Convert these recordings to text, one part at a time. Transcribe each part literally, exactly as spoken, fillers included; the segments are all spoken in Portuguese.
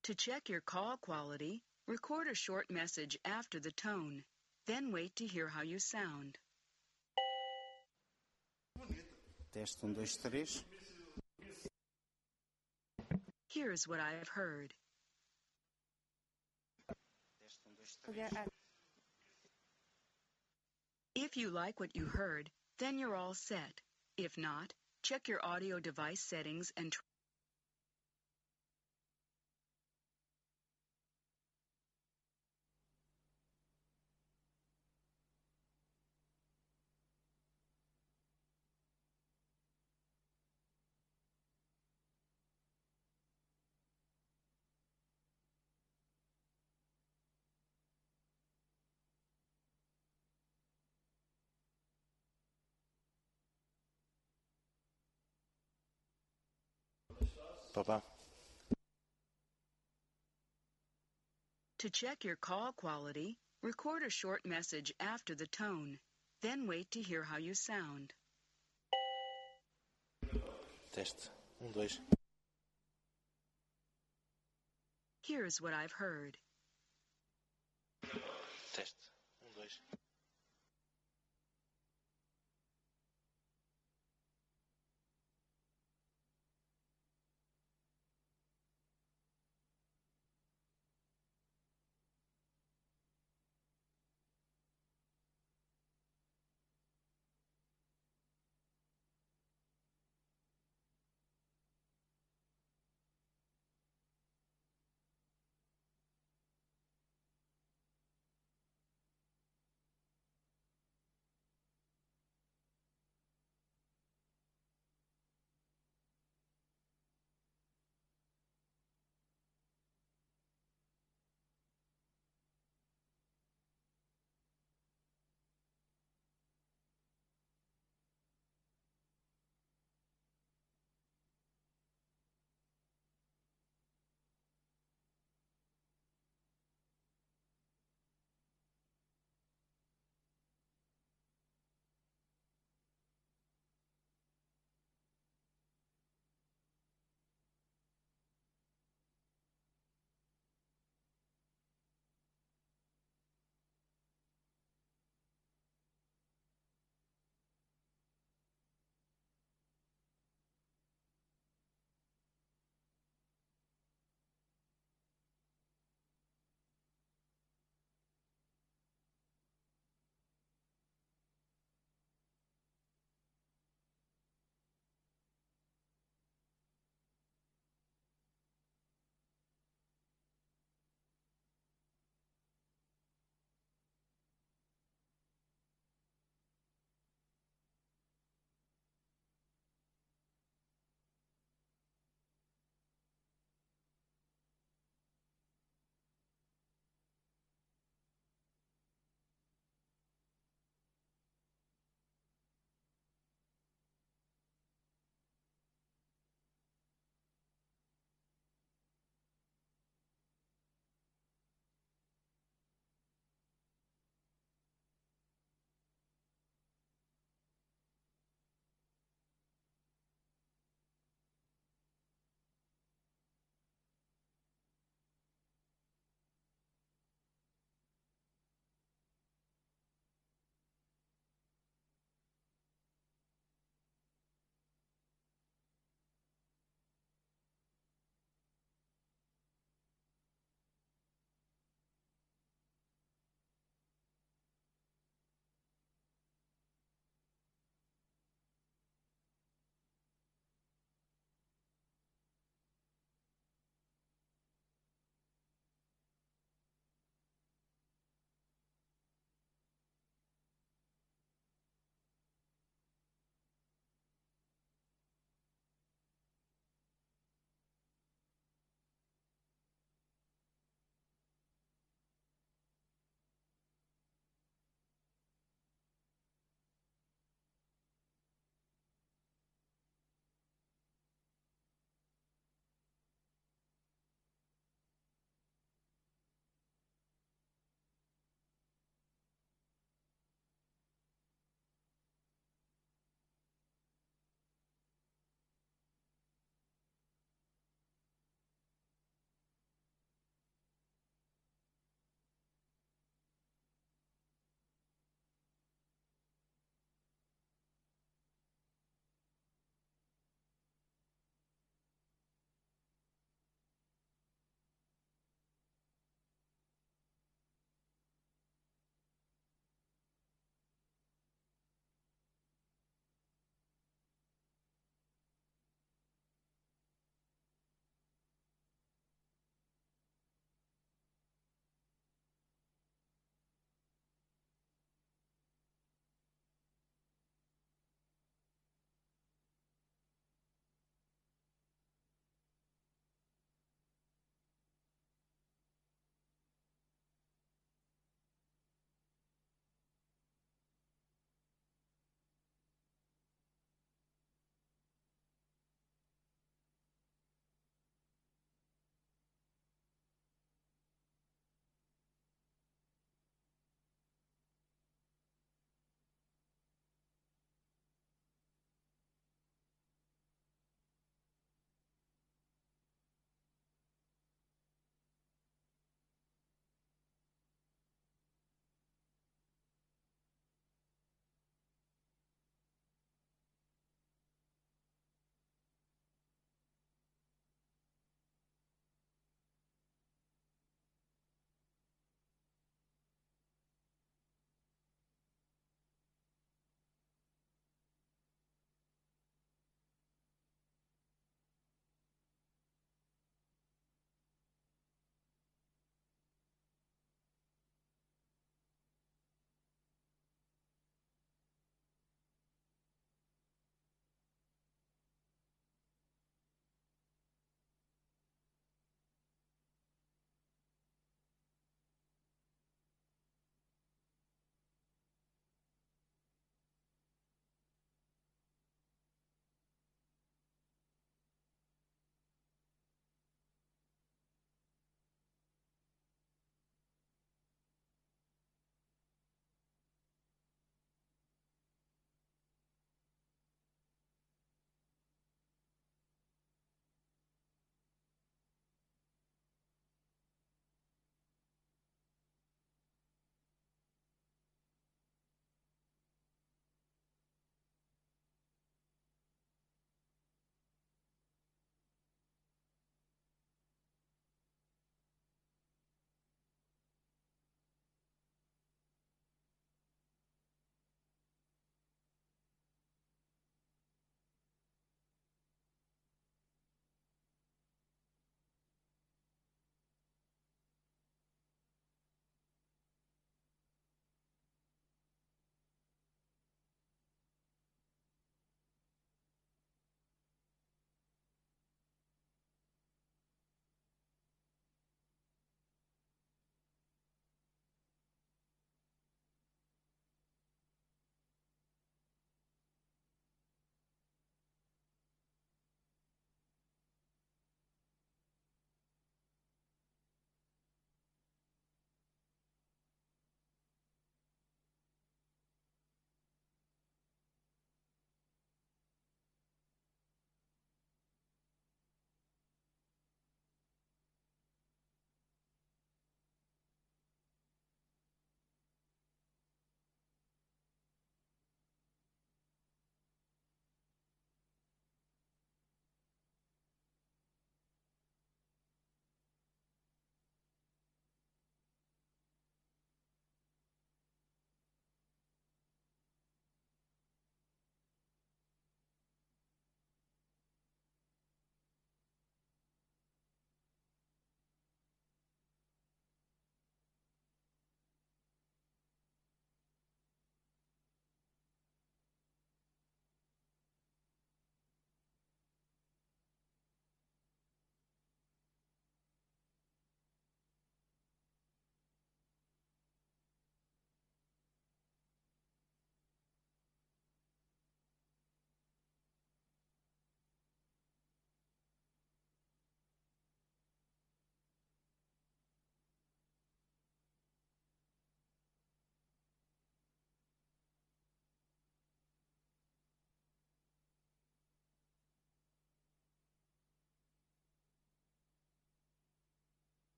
To check your call quality, record a short message after the tone. Then wait to hear how you sound. Teste um, dois, três. Here's what I have heard. Teste um, dois, três. Okay, uh, If you like what you heard, then you're all set. If not, check your audio device settings and try. Papá. To check your call quality, record a short message after the tone. Then wait to hear how you sound. Teste um, dois. Here's what I've heard. Teste um, dois.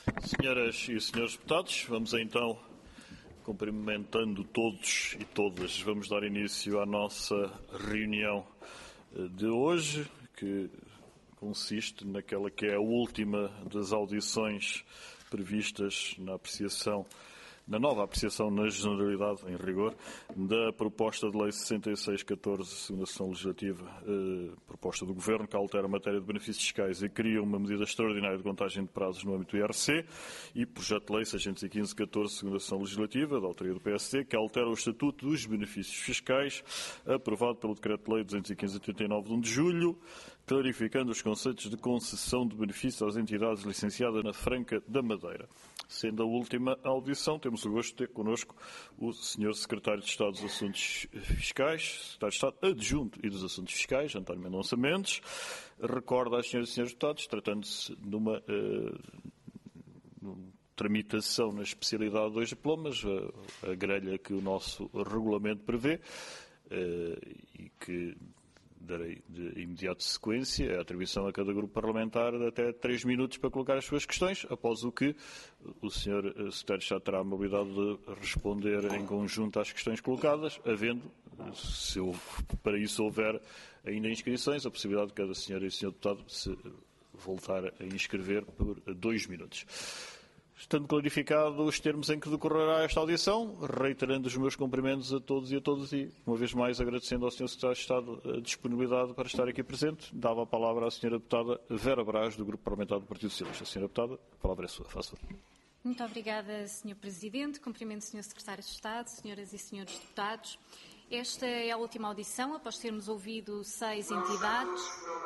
Senhoras e senhores deputados, vamos então, cumprimentando todos e todas, vamos dar início à nossa reunião de hoje, que consiste naquela que é a última das audições previstas na apreciação, na nova apreciação na generalidade, em rigor, da proposta de lei sessenta e seis catorze, segunda sessão legislativa, eh, proposta do Governo, que altera a matéria de benefícios fiscais e cria uma medida extraordinária de contagem de prazos no âmbito do I R C, e projeto de lei seiscentos e quinze catorze, segunda sessão legislativa, da autoria do P S D, que altera o Estatuto dos Benefícios Fiscais, aprovado pelo Decreto-Lei duzentos e quinze oitenta e nove de um de julho, clarificando os conceitos de concessão de benefícios às entidades licenciadas na Franca da Madeira. Sendo a última audição, temos o gosto de ter connosco o senhor Secretário de Estado dos Assuntos Fiscais, Secretário de Estado Adjunto e dos Assuntos Fiscais, António Mendonça Mendes. Recordo às senhoras e senhores deputados, tratando-se de uma uh, tramitação na especialidade de dois diplomas, a, a grelha que o nosso regulamento prevê uh, e que darei de imediato sequência a atribuição a cada grupo parlamentar de até três minutos para colocar as suas questões, após o que o senhor Secretário de Estado terá a mobilidade de responder em conjunto às questões colocadas, havendo, se para isso houver ainda inscrições, a possibilidade de cada senhora e senhor deputado se voltar a inscrever por dois minutos. Estando clarificado os termos em que decorrerá esta audição, reiterando os meus cumprimentos a todos e a todas e, uma vez mais, agradecendo ao senhor Secretário de Estado a disponibilidade para estar aqui presente, dava a palavra à senhora deputada Vera Brás, do Grupo Parlamentar do Partido Socialista. Senhora deputada, a palavra é sua. Faça. Muito obrigada, senhor Presidente. Cumprimento o senhor Secretário de Estado, senhoras e senhores deputados. Esta é a última audição, após termos ouvido seis entidades.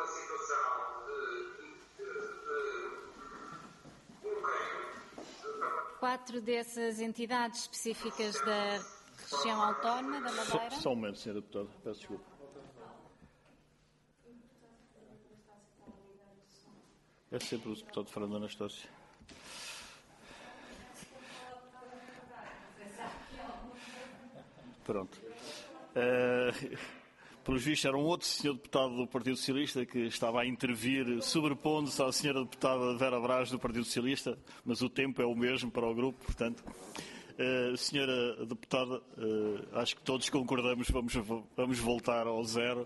Quatro dessas entidades específicas da região autónoma da Madeira. Só, só um momento, senhora deputada. Peço desculpa. É sempre o deputado Fernando Anastácio. Pronto. Uh... Pelos vistos, era um outro senhor deputado do Partido Socialista que estava a intervir, sobrepondo-se à senhora deputada Vera Brás do Partido Socialista, mas o tempo é o mesmo para o grupo, portanto. Uh, senhora deputada, uh, acho que todos concordamos, vamos, vamos voltar ao zero.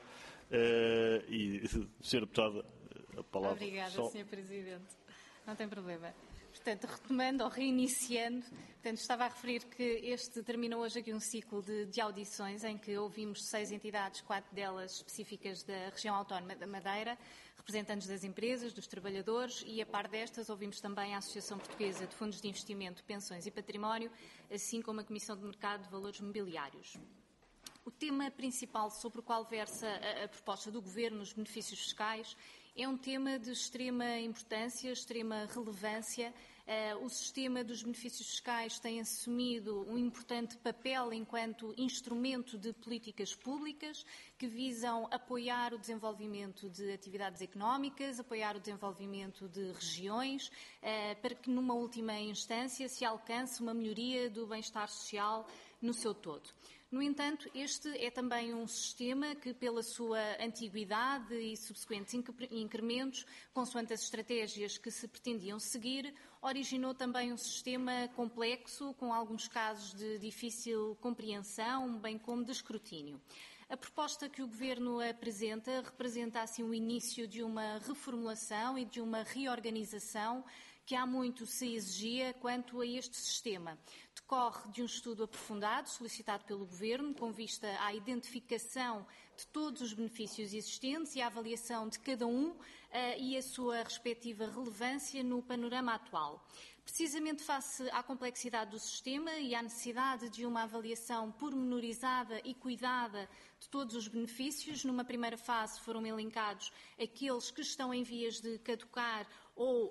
Uh, e, senhora deputada, a palavra. Obrigada, só... senhor Presidente. Não tem problema. Portanto, retomando ou reiniciando, portanto, estava a referir que este terminou hoje aqui um ciclo de, de audições em que ouvimos seis entidades, quatro delas específicas da região autónoma da Madeira, representantes das empresas, dos trabalhadores, e a par destas ouvimos também a Associação Portuguesa de Fundos de Investimento, Pensões e Património, assim como a Comissão de Mercado de Valores Mobiliários. O tema principal sobre o qual versa a, a proposta do Governo nos benefícios fiscais é um tema de extrema importância, extrema relevância. Uh, o sistema dos benefícios fiscais tem assumido um importante papel enquanto instrumento de políticas públicas que visam apoiar o desenvolvimento de atividades económicas, apoiar o desenvolvimento de regiões, uh, para que numa última instância se alcance uma melhoria do bem-estar social no seu todo. No entanto, este é também um sistema que, pela sua antiguidade e subsequentes incrementos, consoante as estratégias que se pretendiam seguir, originou também um sistema complexo, com alguns casos de difícil compreensão, bem como de escrutínio. A proposta que o Governo apresenta representa, assim, o início de uma reformulação e de uma reorganização que há muito se exigia quanto a este sistema. Decorre de um estudo aprofundado solicitado pelo Governo com vista à identificação de todos os benefícios existentes e à avaliação de cada um uh, e a sua respectiva relevância no panorama atual. Precisamente face à complexidade do sistema e à necessidade de uma avaliação pormenorizada e cuidada de todos os benefícios, numa primeira fase foram elencados aqueles que estão em vias de caducar ou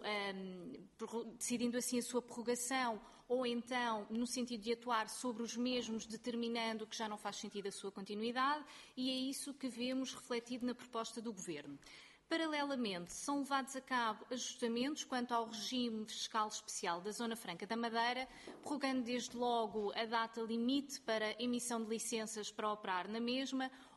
um, decidindo assim a sua prorrogação, ou então no sentido de atuar sobre os mesmos, determinando que já não faz sentido a sua continuidade, e é isso que vemos refletido na proposta do Governo. Paralelamente, são levados a cabo ajustamentos quanto ao regime fiscal especial da Zona Franca da Madeira, prorrogando desde logo a data limite para emissão de licenças para operar na mesma,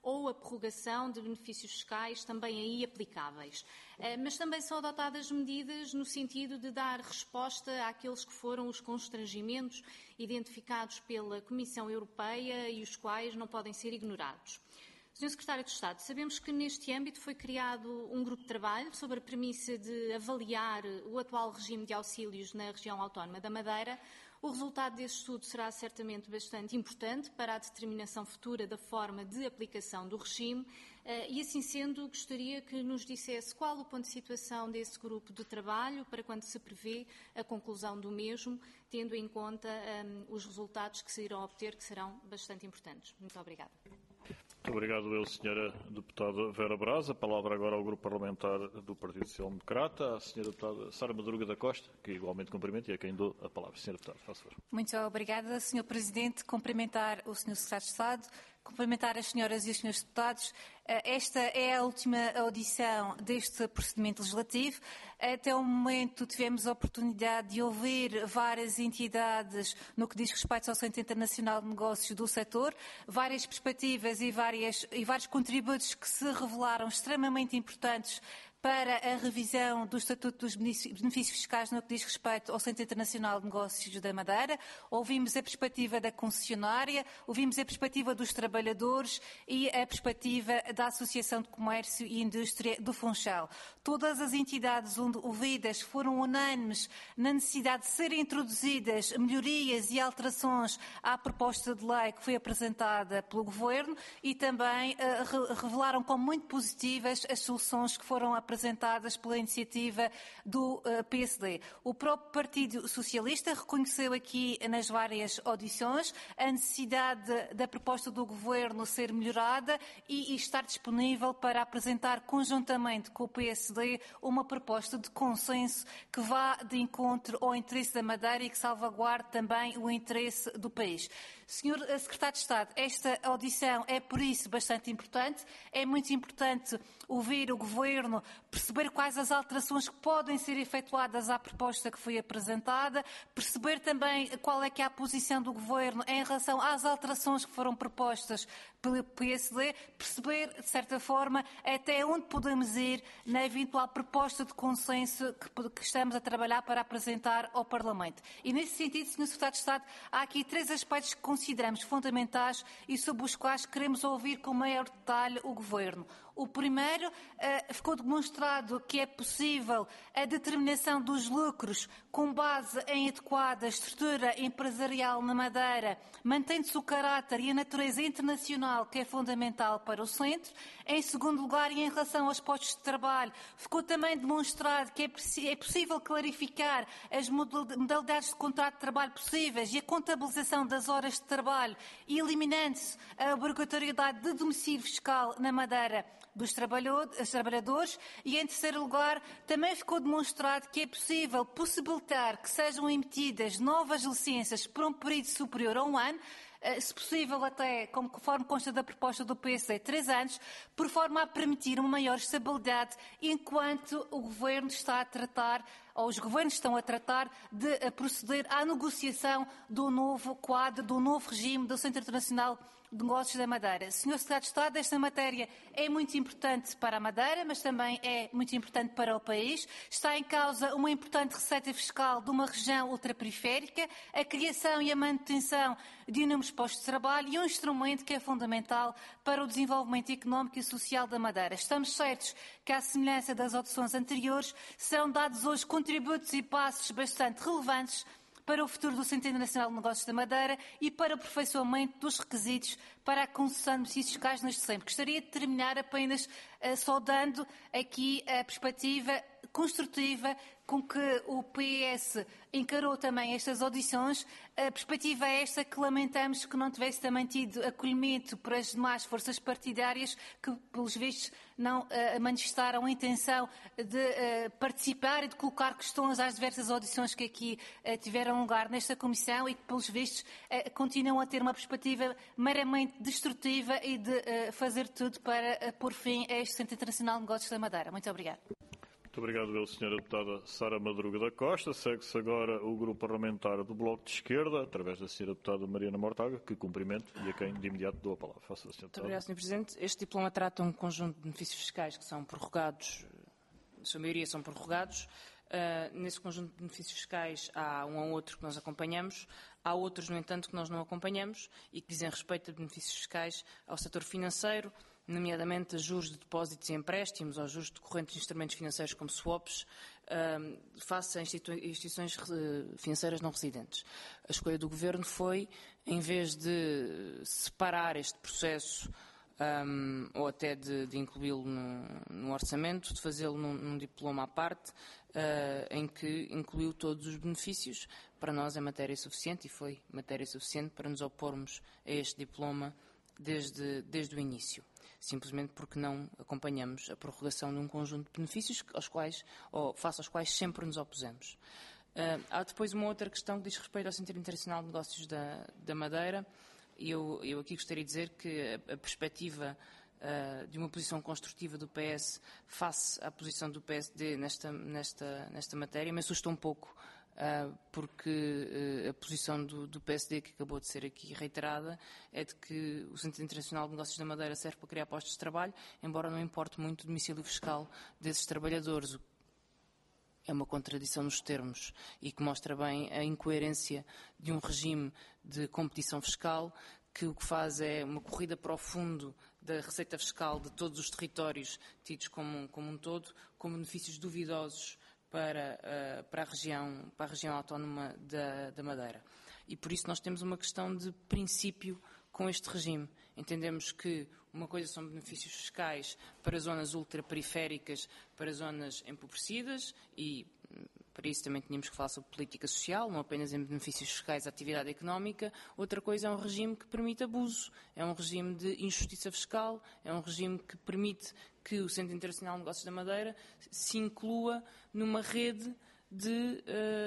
ou a prorrogação de benefícios fiscais também aí aplicáveis. Mas também são adotadas medidas no sentido de dar resposta àqueles que foram os constrangimentos identificados pela Comissão Europeia e os quais não podem ser ignorados. senhor Secretário de Estado, sabemos que neste âmbito foi criado um grupo de trabalho sobre a premissa de avaliar o atual regime de auxílios na região autónoma da Madeira. O resultado desse estudo será certamente bastante importante para a determinação futura da forma de aplicação do regime e, assim sendo, gostaria que nos dissesse qual o ponto de situação desse grupo de trabalho, para quando se prevê a conclusão do mesmo, tendo em conta um, os resultados que se irão obter, que serão bastante importantes. Muito obrigada. Muito obrigado, eu, senhora Deputada Vera Braz. A palavra agora ao Grupo Parlamentar do Partido Social Democrata, a senhora Deputada Sara Madruga da Costa, que igualmente cumprimento e a quem dou a palavra. Senhora Deputada, faça favor. Muito obrigada, senhor Presidente. Cumprimentar o senhor Secretário de Estado, cumprimentar as senhoras e os senhores deputados. Esta é a última audição deste procedimento legislativo. Até o momento tivemos a oportunidade de ouvir várias entidades no que diz respeito ao Centro Internacional de Negócios do setor, várias perspectivas e, várias, e vários contributos que se revelaram extremamente importantes para a revisão do Estatuto dos Benefícios Fiscais no que diz respeito ao Centro Internacional de Negócios da Madeira. Ouvimos a perspectiva da concessionária, ouvimos a perspectiva dos trabalhadores e a perspectiva da Associação de Comércio e Indústria do Funchal. Todas as entidades ouvidas foram unânimes na necessidade de serem introduzidas melhorias e alterações à proposta de lei que foi apresentada pelo Governo e também uh, revelaram como muito positivas as soluções que foram apresentadas apresentadas pela iniciativa do uh, P S D. O próprio Partido Socialista reconheceu aqui nas várias audições a necessidade da proposta do Governo ser melhorada e, e estar disponível para apresentar conjuntamente com o P S D uma proposta de consenso que vá de encontro ao interesse da Madeira e que salvaguarde também o interesse do país. senhor Secretário de Estado, esta audição é por isso bastante importante. É muito importante ouvir o Governo, perceber quais as alterações que podem ser efetuadas à proposta que foi apresentada, perceber também qual é que é a posição do Governo em relação às alterações que foram propostas pelo P S D, perceber, de certa forma, até onde podemos ir na eventual proposta de consenso que, que estamos a trabalhar para apresentar ao Parlamento. E, nesse sentido, senhor Secretário de Estado, há aqui três aspectos que consideramos fundamentais e sobre os quais queremos ouvir com maior detalhe o Governo. O primeiro, uh, ficou demonstrado que é possível a determinação dos lucros com base em adequada estrutura empresarial na Madeira, mantendo-se o caráter e a natureza internacional que é fundamental para o centro. Em segundo lugar, e em relação aos postos de trabalho, ficou também demonstrado que é, é possível clarificar as modalidades de contrato de trabalho possíveis e a contabilização das horas de trabalho, eliminando-se a obrigatoriedade de domicílio fiscal na Madeira dos trabalhadores. E, em terceiro lugar, também ficou demonstrado que é possível possibilitar que sejam emitidas novas licenças por um período superior a um ano, se possível até, conforme consta da proposta do P S D, três anos, por forma a permitir uma maior estabilidade enquanto o Governo está a tratar, ou os Governos estão a tratar, de proceder à negociação do novo quadro, do novo regime do Centro Internacional de Negócios da Madeira. senhor Secretário de Estado, esta matéria é muito importante para a Madeira, mas também é muito importante para o país. Está em causa uma importante receita fiscal de uma região ultraperiférica, a criação e a manutenção de inúmeros postos de trabalho e um instrumento que é fundamental para o desenvolvimento económico e social da Madeira. Estamos certos que, à semelhança das audições anteriores, serão dados hoje contributos e passos bastante relevantes para o futuro do Centro Internacional de Negócios da Madeira e para o aperfeiçoamento dos requisitos para a concessão de benefícios fiscais neste centro. Gostaria de terminar apenas uh, só dando aqui a perspectiva construtiva com que o P S encarou também estas audições. A perspectiva é esta que lamentamos que não tivesse também tido acolhimento por as demais forças partidárias que, pelos vistos, não uh, manifestaram a intenção de uh, participar e de colocar questões às diversas audições que aqui uh, tiveram lugar nesta Comissão e que, pelos vistos, uh, continuam a ter uma perspectiva meramente destrutiva e de uh, fazer tudo para uh, pôr fim a este Centro Internacional de Negócios da Madeira. Muito obrigada. Muito obrigado, eu, senhora Deputada Sara Madruga da Costa. Segue-se agora o Grupo Parlamentar do Bloco de Esquerda, através da senhora Deputada Mariana Mortágua, que cumprimento e a quem de imediato dou a palavra. Faça, senhora Deputada. Muito obrigado, senhor Presidente. Este diploma trata um conjunto de benefícios fiscais que são prorrogados, na sua maioria são prorrogados. Uh, nesse conjunto de benefícios fiscais há um ou outro que nós acompanhamos, há outros, no entanto, que nós não acompanhamos e que dizem respeito a benefícios fiscais ao setor financeiro, nomeadamente a juros de depósitos e empréstimos, aos juros decorrentes de instrumentos financeiros como swaps, uh, face a institu instituições financeiras não residentes. A escolha do Governo foi, em vez de separar este processo Um, ou até de, de incluí-lo no, no orçamento, de fazê-lo num, num diploma à parte, uh, em que incluiu todos os benefícios. Para nós é matéria suficiente e foi matéria suficiente para nos opormos a este diploma desde, desde o início. Simplesmente porque não acompanhamos a prorrogação de um conjunto de benefícios aos quais, ou face aos quais sempre nos opusemos. Uh, há depois uma outra questão que diz respeito ao Centro Internacional de Negócios da, da Madeira. Eu, eu aqui gostaria de dizer que a, a perspectiva uh, de uma posição construtiva do P S face à posição do P S D nesta, nesta, nesta matéria me assusta um pouco, uh, porque uh, a posição do, do P S D, que acabou de ser aqui reiterada, é de que o Centro Internacional de Negócios da Madeira serve para criar postos de trabalho, embora não importe muito o domicílio fiscal desses trabalhadores. É uma contradição nos termos e que mostra bem a incoerência de um regime de competição fiscal que o que faz é uma corrida para o fundo da receita fiscal de todos os territórios tidos como, como um todo, com benefícios duvidosos para, uh, para, a, região, para a região autónoma da, da Madeira. E por isso nós temos uma questão de princípio com este regime. Entendemos que uma coisa são benefícios fiscais para zonas ultraperiféricas, para zonas empobrecidas e para isso também tínhamos que falar sobre política social, não apenas em benefícios fiscais à atividade económica. Outra coisa é um regime que permite abuso, é um regime de injustiça fiscal, é um regime que permite que o Centro Internacional de Negócios da Madeira se inclua numa rede de...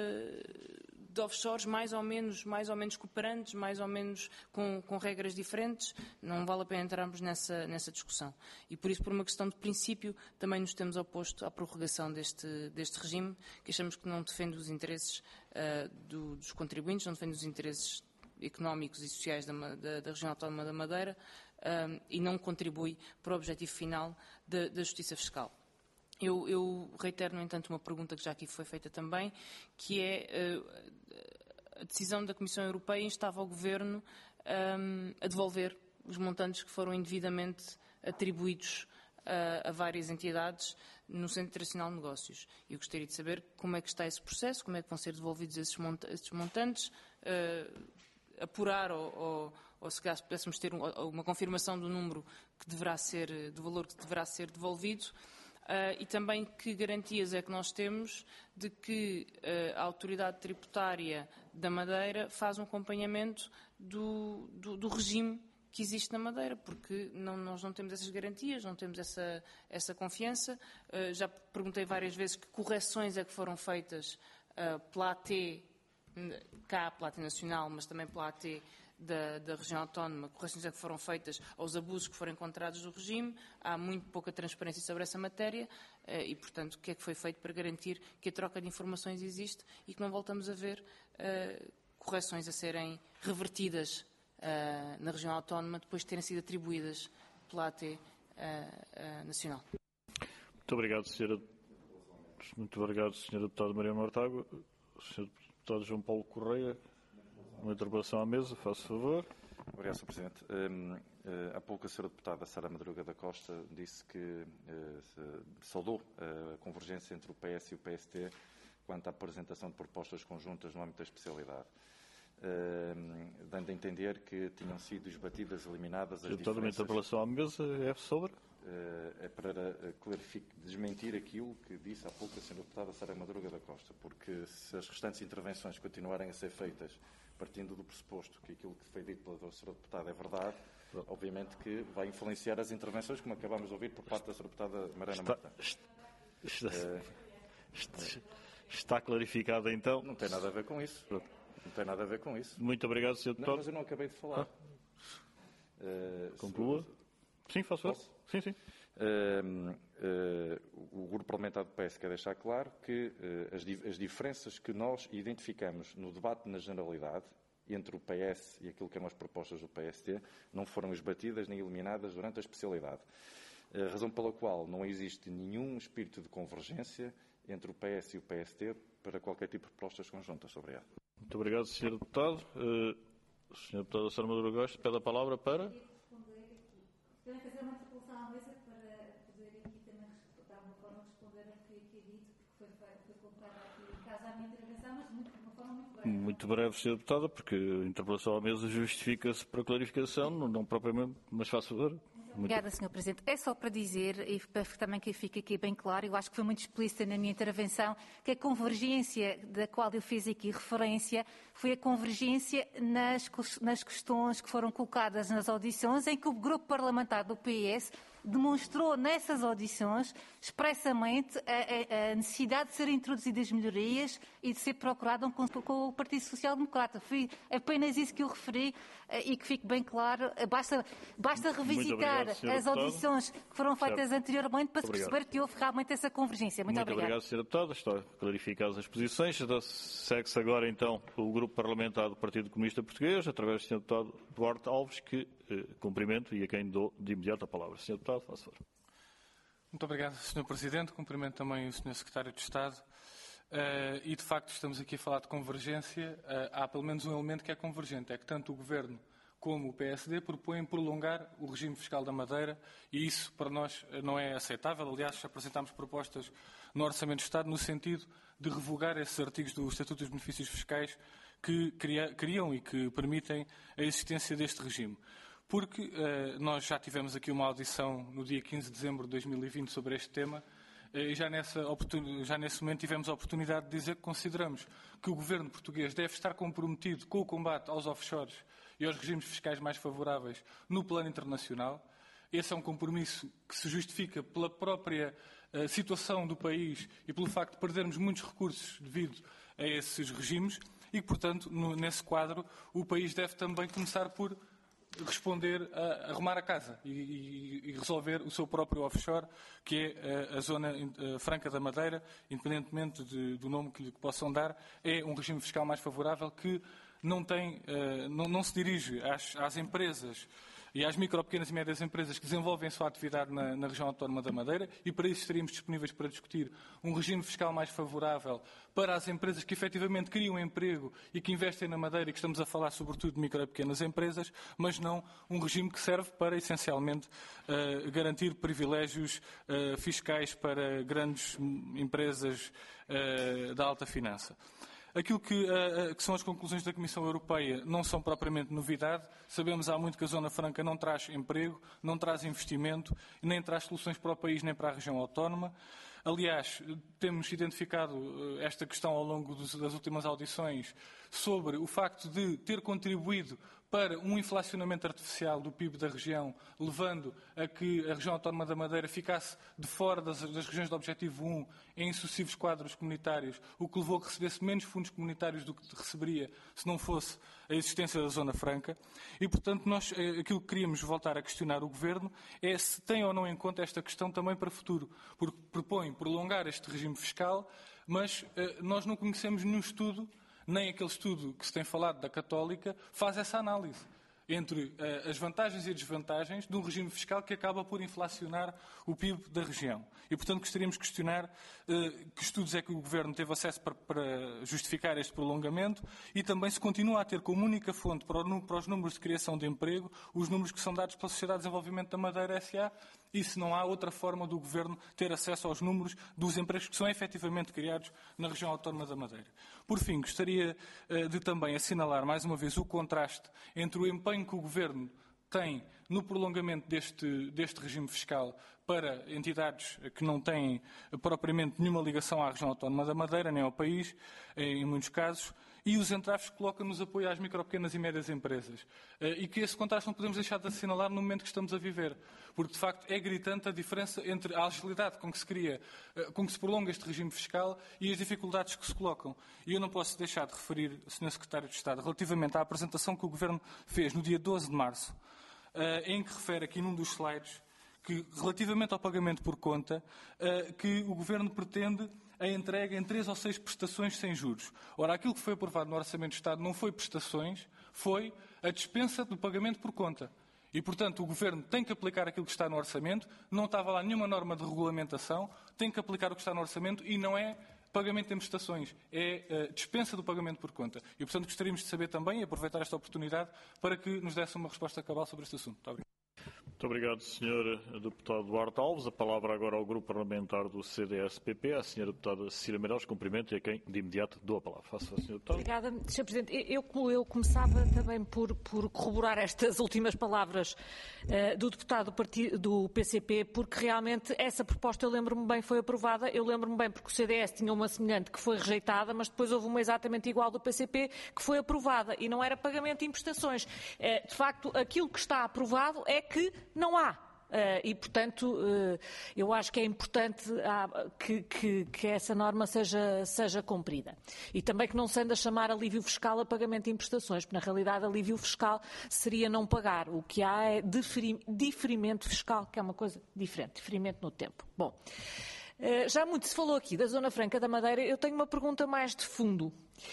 Uh, de offshores mais ou menos, mais ou menos cooperantes, mais ou menos com, com regras diferentes. Não vale a pena entrarmos nessa, nessa discussão. E por isso, por uma questão de princípio, também nos temos oposto à prorrogação deste, deste regime, que achamos que não defende os interesses uh, do, dos contribuintes, não defende os interesses económicos e sociais da, da, da região autónoma da Madeira uh, e não contribui para o objetivo final da, da justiça fiscal. Eu, eu reitero, no entanto, uma pergunta que já aqui foi feita também, que é uh, a decisão da Comissão Europeia instava o Governo um, a devolver os montantes que foram indevidamente atribuídos uh, a várias entidades no Centro Internacional de Negócios. Eu gostaria de saber como é que está esse processo, como é que vão ser devolvidos esses, mont esses montantes, uh, apurar ou, ou, ou se calhar pudéssemos ter um, uma confirmação do número que deverá ser, do valor que deverá ser devolvido. Uh, e também que garantias é que nós temos de que uh, a autoridade tributária da Madeira faz um acompanhamento do, do, do regime que existe na Madeira, porque não, nós não temos essas garantias, não temos essa, essa confiança. Uh, já perguntei várias vezes que correções é que foram feitas uh, pela A T, cá pela A T Nacional, mas também pela A T Da, da região autónoma, correções é que foram feitas aos abusos que foram encontrados no regime. Há muito pouca transparência sobre essa matéria e, portanto, o que é que foi feito para garantir que a troca de informações existe e que não voltamos a ver uh, correções a serem revertidas uh, na região autónoma depois de terem sido atribuídas pela A T uh, uh, Nacional. Muito obrigado, senhora. Muito obrigado, senhora Deputada Mariana Mortágua. senhor Deputado João Paulo Correia. Uma interpelação à mesa, faço favor. Obrigado, senhor Presidente. Um, uh, há pouco a senhora Deputada Sara Madruga da Costa disse que uh, saudou uh, a convergência entre o P S e o P S T quanto à apresentação de propostas conjuntas no âmbito da especialidade, uh, dando a entender que tinham sido esbatidas, eliminadas as diferenças... Uma interpelação à mesa é sobre? Uh, é para clarificar, desmentir aquilo que disse há pouco a senhora Deputada Sara Madruga da Costa, porque se as restantes intervenções continuarem a ser feitas partindo do pressuposto que aquilo que foi dito pela senhora Deputada é verdade, obviamente que vai influenciar as intervenções, como acabamos de ouvir por parte da senhora Deputada Mariana Mortágua. Está, está, está, está clarificado, então? Não tem nada a ver com isso. Não tem nada a ver com isso. Muito obrigado, senhor Deputado. Não, mas eu não acabei de falar. Ah. Uh, Conclua. Se... Sim, faço. Posso? Sim, sim. Uh, o Grupo Parlamentar do P S quer deixar claro que as diferenças que nós identificamos no debate na generalidade entre o P S e aquilo que eram as propostas do P S T não foram esbatidas nem eliminadas durante a especialidade. A razão pela qual não existe nenhum espírito de convergência entre o P S e o P S T para qualquer tipo de propostas conjuntas. Obrigado. Muito obrigado, senhor Deputado. Uh, senhor Deputado Sara Maduro Gosta, pede a palavra para... Quero fazer uma interpelação à mesa para poder aqui também, de alguma forma, responder ao que aqui é dito, porque foi, foi colocada aqui em casa a minha intervenção, mas muito, de uma forma muito breve. Muito breve, senhor Deputado, porque a interpelação à mesa justifica-se para clarificação, não, não propriamente, mas faço favor. Obrigada, senhor Presidente. É só para dizer, e para também que fique aqui bem claro, eu acho que foi muito explícita na minha intervenção, que a convergência da qual eu fiz aqui referência foi a convergência nas, nas questões que foram colocadas nas audições, em que o grupo parlamentar do P S demonstrou nessas audições expressamente a, a, a necessidade de serem introduzidas melhorias e de ser procurado um consenso com o Partido Social Democrata. Foi apenas isso que eu referi e que fique bem claro. Basta, basta revisitar obrigado, as audições que foram feitas certo. anteriormente para se obrigado. perceber que houve realmente essa convergência. Muito, Muito obrigado. obrigado, senhor Deputado. Estão clarificadas as posições. Segue-se agora, então, o Grupo Parlamentar do Partido Comunista Português, através do senhor Deputado Duarte Alves, que eh, cumprimento e a quem dou de imediato a palavra. senhor Deputado, faça favor. Muito obrigado, senhor Presidente. Cumprimento também o senhor Secretário de Estado. Uh, e, de facto, estamos aqui a falar de convergência. Uh, há pelo menos um elemento que é convergente. É que tanto o Governo como o P S D propõem prolongar o regime fiscal da Madeira e isso, para nós, não é aceitável. Aliás, apresentámos propostas no Orçamento de Estado no sentido de revogar esses artigos do Estatuto dos Benefícios Fiscais que criam e que permitem a existência deste regime. Porque uh, nós já tivemos aqui uma audição no dia quinze de dezembro de dois mil e vinte sobre este tema uh, e já, nessa já nesse momento tivemos a oportunidade de dizer que consideramos que o governo português deve estar comprometido com o combate aos offshores e aos regimes fiscais mais favoráveis no plano internacional. Esse é um compromisso que se justifica pela própria uh, situação do país e pelo facto de perdermos muitos recursos devido a esses regimes e, portanto, no, nesse quadro, o país deve também começar por responder a arrumar a casa e, e, e resolver o seu próprio offshore, que é a, a Zona a Franca da Madeira, independentemente de, do nome que lhe possam dar, é um regime fiscal mais favorável que não, tem, uh, não, não se dirige às, às empresas e às micro, pequenas e médias empresas que desenvolvem a sua atividade na, na região autónoma da Madeira e para isso estaríamos disponíveis para discutir um regime fiscal mais favorável para as empresas que efetivamente criam emprego e que investem na Madeira e que estamos a falar sobretudo de micro e pequenas empresas, mas não um regime que serve para essencialmente uh, garantir privilégios uh, fiscais para grandes empresas uh, da alta finança. Aquilo que, uh, que são as conclusões da Comissão Europeia não são propriamente novidade. Sabemos há muito que a Zona Franca não traz emprego, não traz investimento, nem traz soluções para o país nem para a região autónoma. Aliás, temos identificado uh, esta questão ao longo dos, das últimas audições sobre o facto de ter contribuído para um inflacionamento artificial do P I B da região, levando a que a região autónoma da Madeira ficasse de fora das, das regiões do Objetivo um em sucessivos quadros comunitários, o que levou a que recebesse menos fundos comunitários do que receberia se não fosse a existência da Zona Franca. E, portanto, nós, aquilo que queríamos voltar a questionar o Governo é se tem ou não em conta esta questão também para o futuro, porque propõe prolongar este regime fiscal, mas eh, nós não conhecemos nenhum estudo, nem aquele estudo que se tem falado da Católica, faz essa análise entre uh, as vantagens e desvantagens de um regime fiscal que acaba por inflacionar o P I B da região. E, portanto, gostaríamos de questionar uh, que estudos é que o Governo teve acesso para, para justificar este prolongamento e também se continua a ter como única fonte para, o, para os números de criação de emprego os números que são dados pela Sociedade de Desenvolvimento da Madeira S A e se não há outra forma do Governo ter acesso aos números dos empregos que são efetivamente criados na região autónoma da Madeira. Por fim, gostaria uh, de também assinalar mais uma vez o contraste entre o empenho que o Governo tem no prolongamento deste, deste regime fiscal para entidades que não têm propriamente nenhuma ligação à região autónoma da Madeira, nem ao país, em muitos casos, e os entraves que coloca nos apoio às micro, pequenas e médias empresas. E que esse contraste não podemos deixar de assinalar no momento que estamos a viver, porque de facto é gritante a diferença entre a agilidade com que se cria, com que se prolonga este regime fiscal e as dificuldades que se colocam. E eu não posso deixar de referir, senhor Secretário de Estado, relativamente à apresentação que o Governo fez no dia doze de março, em que refere aqui num dos slides que, relativamente ao pagamento por conta, que o Governo pretende a entrega em três ou seis prestações sem juros. Ora, aquilo que foi aprovado no Orçamento de Estado não foi prestações, foi a dispensa do pagamento por conta. E, portanto, o Governo tem que aplicar aquilo que está no Orçamento, não estava lá nenhuma norma de regulamentação, tem que aplicar o que está no Orçamento e não é pagamento em prestações, é uh, dispensa do pagamento por conta. E, portanto, gostaríamos de saber também e aproveitar esta oportunidade para que nos desse uma resposta cabal sobre este assunto. Muito obrigado. Muito obrigado, senhor Deputado Duarte Alves. A palavra agora ao Grupo Parlamentar do C D S P P, a senhora Deputada Cecília Meirelles. Cumprimento e a quem de imediato dou a palavra. Faça, senhor Deputado. Obrigada, senhor Presidente. Eu, eu começava também por, por corroborar estas últimas palavras uh, do deputado do, partido, do P C P, porque realmente essa proposta, eu lembro-me bem, foi aprovada. Eu lembro-me bem porque o C D S tinha uma semelhante que foi rejeitada, mas depois houve uma exatamente igual do P C P que foi aprovada e não era pagamento em prestações. Uh, de facto, aquilo que está aprovado é que não há. Uh, e, portanto, uh, eu acho que é importante uh, que, que, que essa norma seja, seja cumprida. E também que não se ande a chamar alívio fiscal a pagamento em prestações, porque na realidade alívio fiscal seria não pagar. O que há é diferi, diferimento fiscal, que é uma coisa diferente, diferimento no tempo. Bom, uh, já muito se falou aqui da Zona Franca da Madeira, eu tenho uma pergunta mais de fundo.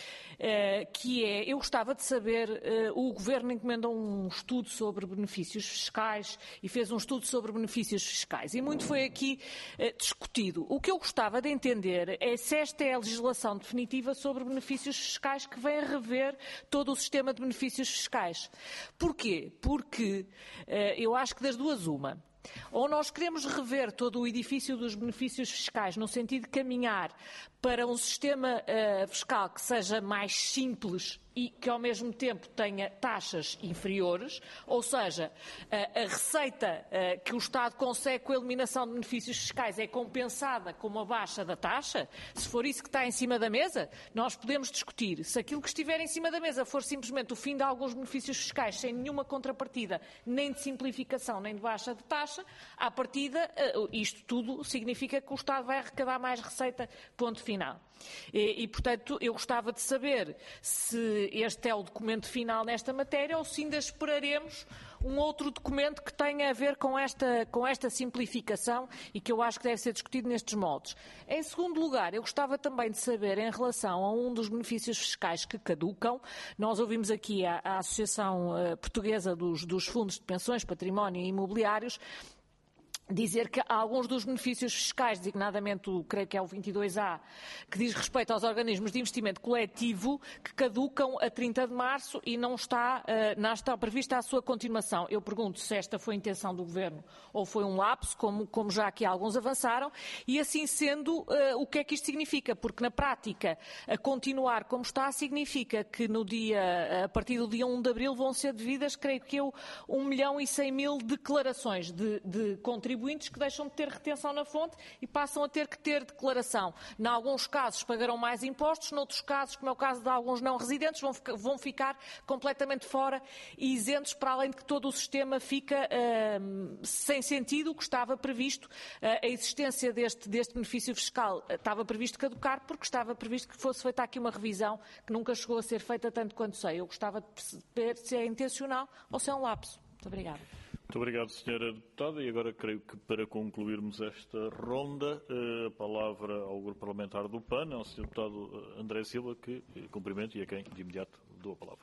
Uh, que é, eu gostava de saber, uh, o Governo encomendou um estudo sobre benefícios fiscais e fez um estudo sobre benefícios fiscais e muito foi aqui uh, discutido. O que eu gostava de entender é se esta é a legislação definitiva sobre benefícios fiscais que vem a rever todo o sistema de benefícios fiscais. Porquê? Porque uh, eu acho que das duas uma. Ou nós queremos rever todo o edifício dos benefícios fiscais no sentido de caminhar para um sistema uh, fiscal que seja mais simples e que ao mesmo tempo tenha taxas inferiores, ou seja, uh, a receita uh, que o Estado consegue com a eliminação de benefícios fiscais é compensada com uma baixa da taxa. Se for isso que está em cima da mesa, nós podemos discutir. Se aquilo que estiver em cima da mesa for simplesmente o fim de alguns benefícios fiscais sem nenhuma contrapartida, nem de simplificação, nem de baixa de taxa, à partida, uh, isto tudo significa que o Estado vai arrecadar mais receita, ponto final. E, e, portanto, eu gostava de saber se este é o documento final nesta matéria ou se ainda esperaremos um outro documento que tenha a ver com esta, com esta simplificação e que eu acho que deve ser discutido nestes moldes. Em segundo lugar, eu gostava também de saber, em relação a um dos benefícios fiscais que caducam, nós ouvimos aqui a, a Associação uh, Portuguesa dos, dos Fundos de Pensões, Património e Imobiliários, dizer que alguns dos benefícios fiscais, designadamente o, creio que é o vinte e dois A, que diz respeito aos organismos de investimento coletivo, que caducam a trinta de março e não está, uh, não está prevista a sua continuação. Eu pergunto se esta foi a intenção do Governo ou foi um lapso, como, como já aqui alguns avançaram, e assim sendo, uh, o que é que isto significa? Porque na prática, a continuar como está, significa que no dia, a partir do dia um de abril vão ser devidas, creio que eu, um milhão e cem mil declarações de, de contribuições que deixam de ter retenção na fonte e passam a ter que ter declaração. Em alguns casos pagarão mais impostos, noutros casos, como é o caso de alguns não residentes, vão, vão ficar completamente fora e isentos, para além de que todo o sistema fica uh, sem sentido, o que estava previsto, uh, a existência deste, deste benefício fiscal uh, estava previsto caducar, porque estava previsto que fosse feita aqui uma revisão que nunca chegou a ser feita, tanto quanto sei. Eu gostava de perceber se é intencional ou se é um lapso. Muito obrigada. Muito obrigado, senhora Deputada. E agora creio que para concluirmos esta ronda, a palavra ao Grupo Parlamentar do P A N, ao senhor Deputado André Silva, que cumprimento e a quem de imediato dou a palavra.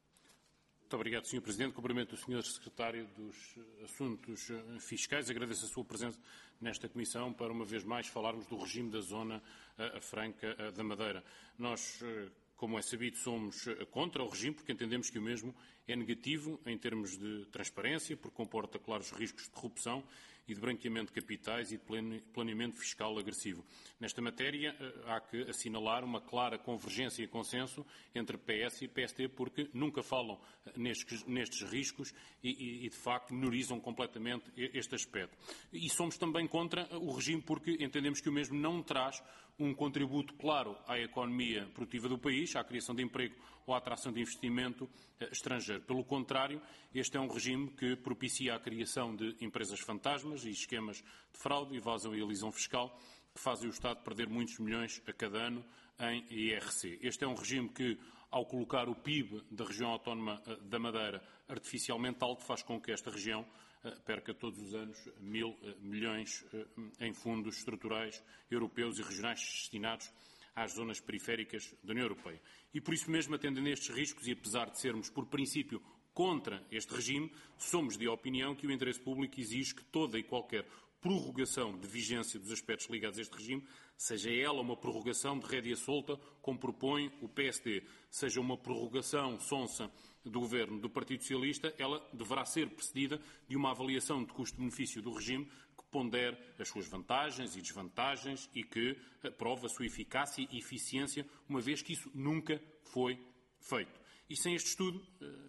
Muito obrigado, senhor Presidente. Cumprimento o senhor Secretário dos Assuntos Fiscais. Agradeço a sua presença nesta Comissão para, uma vez mais, falarmos do regime da Zona Franca da Madeira. Nós, como é sabido, somos contra o regime porque entendemos que o mesmo é negativo em termos de transparência, porque comporta claros riscos de corrupção e de branqueamento de capitais e de planeamento fiscal agressivo. Nesta matéria, há que assinalar uma clara convergência e consenso entre P S e P S T, porque nunca falam nestes, nestes riscos e, e, de facto, menorizam completamente este aspecto. E somos também contra o regime porque entendemos que o mesmo não traz um contributo claro à economia produtiva do país, à criação de emprego ou à atração de investimento estrangeiro. Pelo contrário, este é um regime que propicia a criação de empresas fantasmas e esquemas de fraude, evasão e elisão fiscal, que fazem o Estado perder muitos milhões a cada ano em I R C. Este é um regime que, ao colocar o P I B da região autónoma da Madeira artificialmente alto, faz com que esta região perca todos os anos mil milhões em fundos estruturais europeus e regionais destinados às zonas periféricas da União Europeia. E por isso mesmo, atendendo a estes riscos e apesar de sermos, por princípio, contra este regime, somos de opinião que o interesse público exige que toda e qualquer prorrogação de vigência dos aspectos ligados a este regime, seja ela uma prorrogação de rédea solta, como propõe o P S D, seja uma prorrogação sonsa do Governo do Partido Socialista, ela deverá ser precedida de uma avaliação de custo-benefício do regime que pondere as suas vantagens e desvantagens e que prove a sua eficácia e eficiência, uma vez que isso nunca foi feito. E sem este estudo,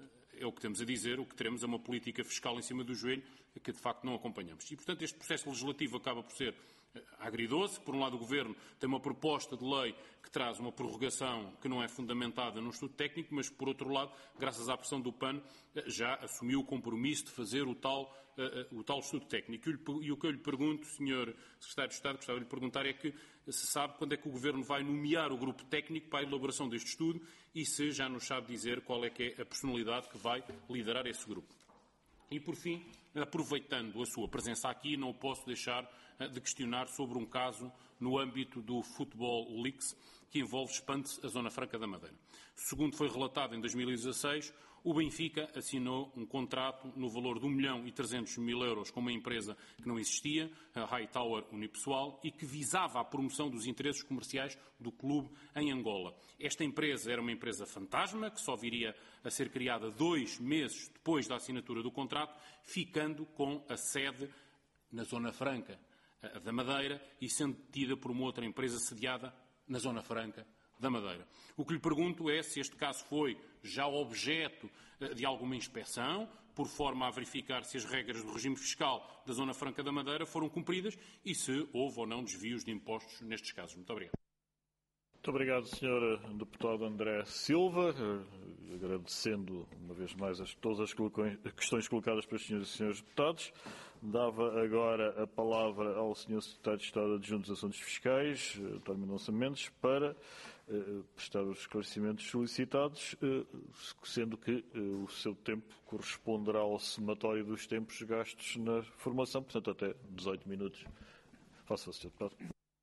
é o que temos a dizer, o que teremos é uma política fiscal em cima do joelho que de facto não acompanhamos. E, portanto, este processo legislativo acaba por ser agridoce. Por um lado, o Governo tem uma proposta de lei que traz uma prorrogação que não é fundamentada num estudo técnico, mas, por outro lado, graças à pressão do P A N, já assumiu o compromisso de fazer o tal, uh, o tal estudo técnico. E o que eu lhe pergunto, senhor Secretário de Estado, gostava de lhe perguntar é que se sabe quando é que o Governo vai nomear o grupo técnico para a elaboração deste estudo e se já nos sabe dizer qual é que é a personalidade que vai liderar esse grupo. E, por fim, aproveitando a sua presença aqui, não o posso deixar de questionar sobre um caso no âmbito do Football Leaks que envolve Espante, a Zona Franca da Madeira. Segundo foi relatado em dois mil e dezasseis, o Benfica assinou um contrato no valor de um milhão e trezentos mil euros com uma empresa que não existia, a Hightower Unipessoal, e que visava a promoção dos interesses comerciais do clube em Angola. Esta empresa era uma empresa fantasma, que só viria a ser criada dois meses depois da assinatura do contrato, ficando com a sede na Zona Franca da Madeira e sendo detida por uma outra empresa sediada na Zona Franca da Madeira. O que lhe pergunto é se este caso foi já objeto de alguma inspeção, por forma a verificar se as regras do regime fiscal da Zona Franca da Madeira foram cumpridas e se houve ou não desvios de impostos nestes casos. Muito obrigado. Muito obrigado, senhor Deputado André Silva. Agradecendo, uma vez mais, as, todas as questões colocadas pelos senhores e senhores deputados. Dava agora a palavra ao senhor Secretário de Estado Adjunto dos Assuntos Fiscais, António Mendonça Mendes, para eh, prestar os esclarecimentos solicitados, eh, sendo que eh, o seu tempo corresponderá ao somatório dos tempos gastos na formação, portanto, até dezoito minutos. Faça-o, senhor Deputado.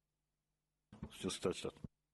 senhor Secretário de Estado.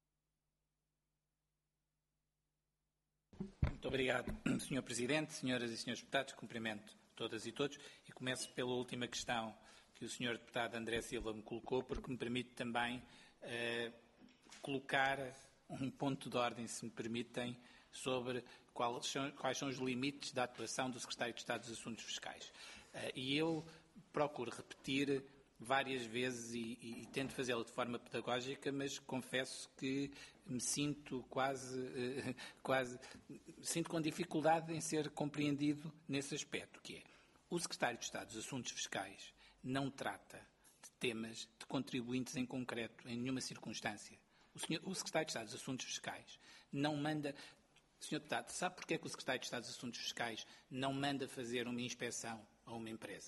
Muito obrigado, senhor Presidente, senhoras e senhores deputados. Cumprimento todas e todos e começo pela última questão que o senhor deputado André Silva me colocou, porque me permite também eh, colocar um ponto de ordem, se me permitem, sobre quais são, quais são os limites da atuação do Secretário de Estado dos Assuntos Fiscais. Eh, e eu procuro repetir várias vezes e, e, e tento fazê-lo de forma pedagógica, mas confesso que me sinto quase, eh, quase sinto com dificuldade em ser compreendido nesse aspecto, que é o Secretário de Estado dos Assuntos Fiscais não trata de temas de contribuintes em concreto, em nenhuma circunstância. O, senhor, o Secretário de Estado dos Assuntos Fiscais não manda... senhor Deputado, sabe porquê que o Secretário de Estado dos Assuntos Fiscais não manda fazer uma inspeção a uma empresa?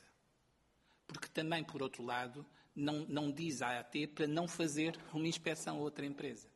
Porque também, por outro lado, não, não diz à A T para não fazer uma inspeção a outra empresa.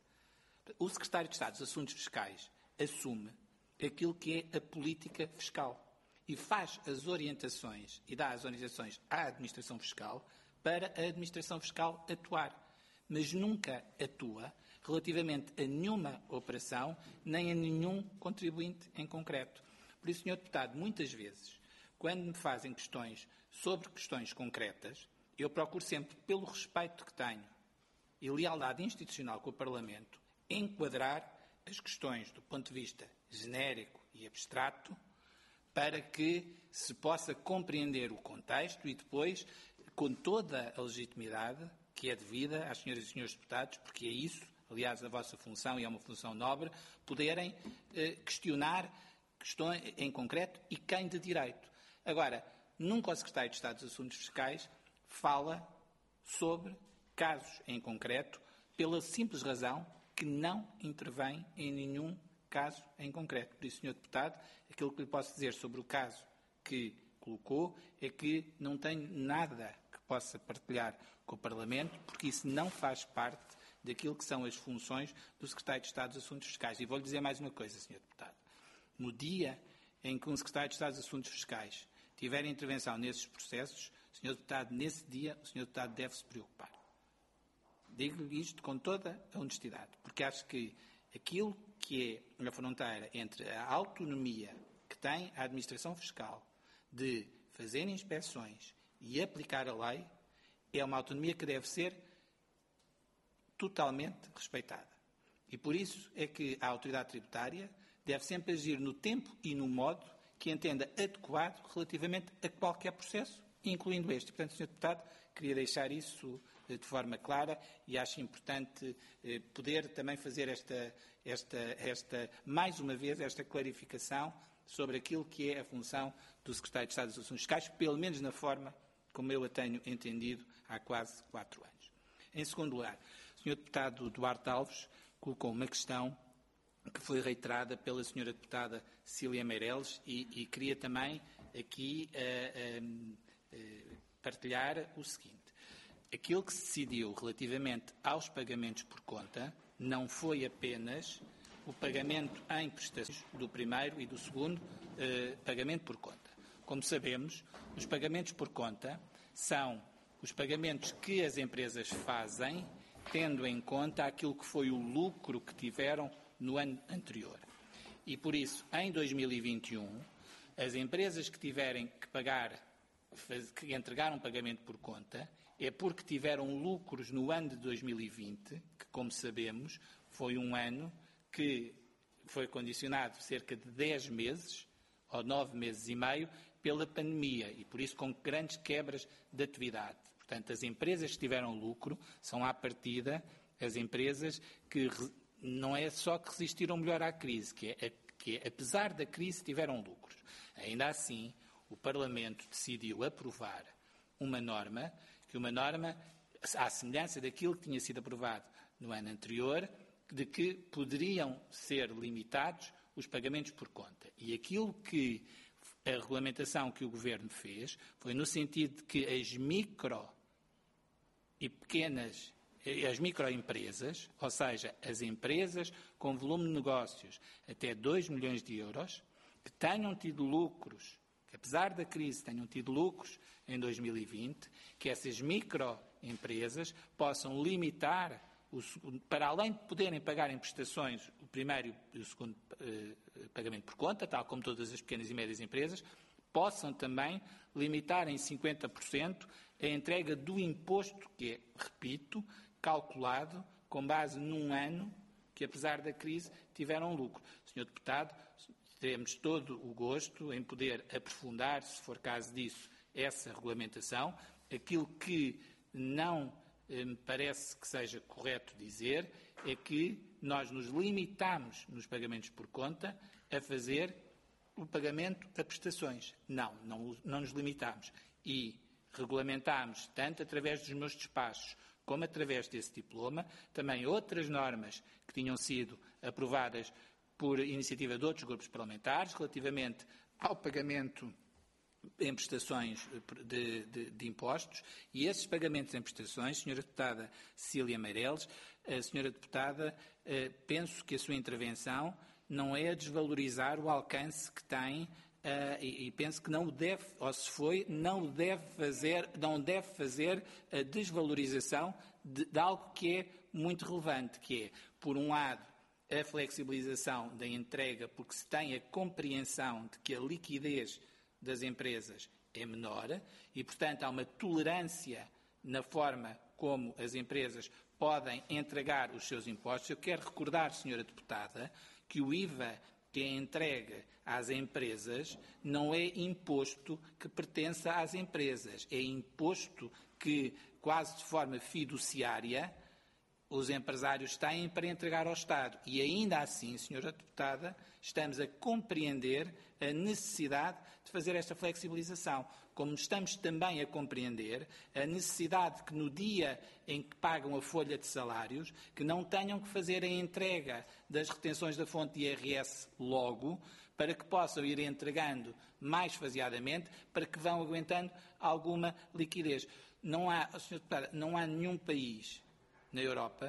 O Secretário de Estado dos Assuntos Fiscais assume aquilo que é a política fiscal e faz as orientações e dá as orientações à Administração Fiscal para a Administração Fiscal atuar, mas nunca atua relativamente a nenhuma operação nem a nenhum contribuinte em concreto. Por isso, senhor Deputado, muitas vezes, quando me fazem questões sobre questões concretas, eu procuro sempre, pelo respeito que tenho e lealdade institucional com o Parlamento, enquadrar as questões do ponto de vista genérico e abstrato para que se possa compreender o contexto e depois, com toda a legitimidade que é devida às senhoras e senhores deputados, porque é isso, aliás, a vossa função e é uma função nobre, poderem eh, questionar questões em concreto e quem de direito. Agora, nunca o Secretário de Estado dos Assuntos Fiscais fala sobre casos em concreto pela simples razão que não intervém em nenhum caso em concreto. Por isso, senhor Deputado, aquilo que lhe posso dizer sobre o caso que colocou é que não tenho nada que possa partilhar com o Parlamento, porque isso não faz parte daquilo que são as funções do Secretário de Estado dos Assuntos Fiscais. E vou-lhe dizer mais uma coisa, senhor Deputado. No dia em que um Secretário de Estado dos Assuntos Fiscais tiver intervenção nesses processos, senhor Deputado, nesse dia, o senhor Deputado deve se preocupar. Digo-lhe isto com toda a honestidade, porque acho que aquilo que é a fronteira entre a autonomia que tem a Administração Fiscal de fazer inspeções e aplicar a lei é uma autonomia que deve ser totalmente respeitada. E por isso é que a autoridade tributária deve sempre agir no tempo e no modo que entenda adequado relativamente a qualquer processo, incluindo este. Portanto, senhor Deputado, queria deixar isso de forma clara e acho importante eh, poder também fazer esta, esta, esta, mais uma vez, esta clarificação sobre aquilo que é a função do Secretário de Estado dos Assuntos Fiscais, pelo menos na forma como eu a tenho entendido há quase quatro anos. Em segundo lugar, o senhor Deputado Duarte Alves colocou uma questão que foi reiterada pela senhora Deputada Cília Meireles e, e queria também aqui uh, uh, uh, partilhar o seguinte. Aquilo que se decidiu relativamente aos pagamentos por conta não foi apenas o pagamento em prestações do primeiro e do segundo uh, pagamento por conta. Como sabemos, os pagamentos por conta são os pagamentos que as empresas fazem tendo em conta aquilo que foi o lucro que tiveram no ano anterior. E, por isso, em dois mil e vinte e um, as empresas que tiverem que pagar, que entregaram pagamento por conta, é porque tiveram lucros no ano de dois mil e vinte, que, como sabemos, foi um ano que foi condicionado cerca de dez meses, ou nove meses e meio, pela pandemia, e, por isso, com grandes quebras de atividade. Portanto, as empresas que tiveram lucro são, à partida, as empresas que não é só que resistiram melhor à crise, que é, que é, apesar da crise, tiveram lucros. Ainda assim, o Parlamento decidiu aprovar uma norma, que uma norma, à semelhança daquilo que tinha sido aprovado no ano anterior, de que poderiam ser limitados os pagamentos por conta. E aquilo que a regulamentação que o Governo fez foi no sentido de que as micro e pequenas as microempresas, ou seja, as empresas com volume de negócios até dois milhões de euros, que tenham tido lucros, que apesar da crise tenham tido lucros em dois mil e vinte, que essas microempresas possam limitar, o, para além de poderem pagar em prestações o primeiro e o segundo eh, pagamento por conta, tal como todas as pequenas e médias empresas, possam também limitar em cinquenta por cento a entrega do imposto, que é, repito, calculado com base num ano que, apesar da crise, tiveram lucro. senhor Deputado, teremos todo o gosto em poder aprofundar, se for caso disso, essa regulamentação. Aquilo que não eh, me parece que seja correto dizer é que nós nos limitamos nos pagamentos por conta a fazer o pagamento a prestações. Não, não, não nos limitamos. E regulamentámos, tanto através dos meus despachos como através desse diploma, também outras normas que tinham sido aprovadas por iniciativa de outros grupos parlamentares relativamente ao pagamento em prestações de, de, de impostos, e esses pagamentos em prestações, senhora Deputada Cília Meireles, a senhora Deputada, penso que a sua intervenção não é a desvalorizar o alcance que tem Uh, e, e penso que não o deve, ou se foi, não deve fazer, não deve fazer a desvalorização de, de algo que é muito relevante, que é, por um lado, a flexibilização da entrega, porque se tem a compreensão de que a liquidez das empresas é menor e, portanto, há uma tolerância na forma como as empresas podem entregar os seus impostos. Eu quero recordar, senhora Deputada, que o I V A que é entregue às empresas não é imposto que pertença às empresas, é imposto que, quase de forma fiduciária, os empresários têm para entregar ao Estado. E ainda assim, senhora Deputada, estamos a compreender a necessidade de fazer esta flexibilização. Como estamos também a compreender a necessidade que no dia em que pagam a folha de salários, que não tenham que fazer a entrega das retenções da fonte de I R S logo, para que possam ir entregando mais faseadamente, para que vão aguentando alguma liquidez. Não há, senhora Deputada, não há nenhum país na Europa que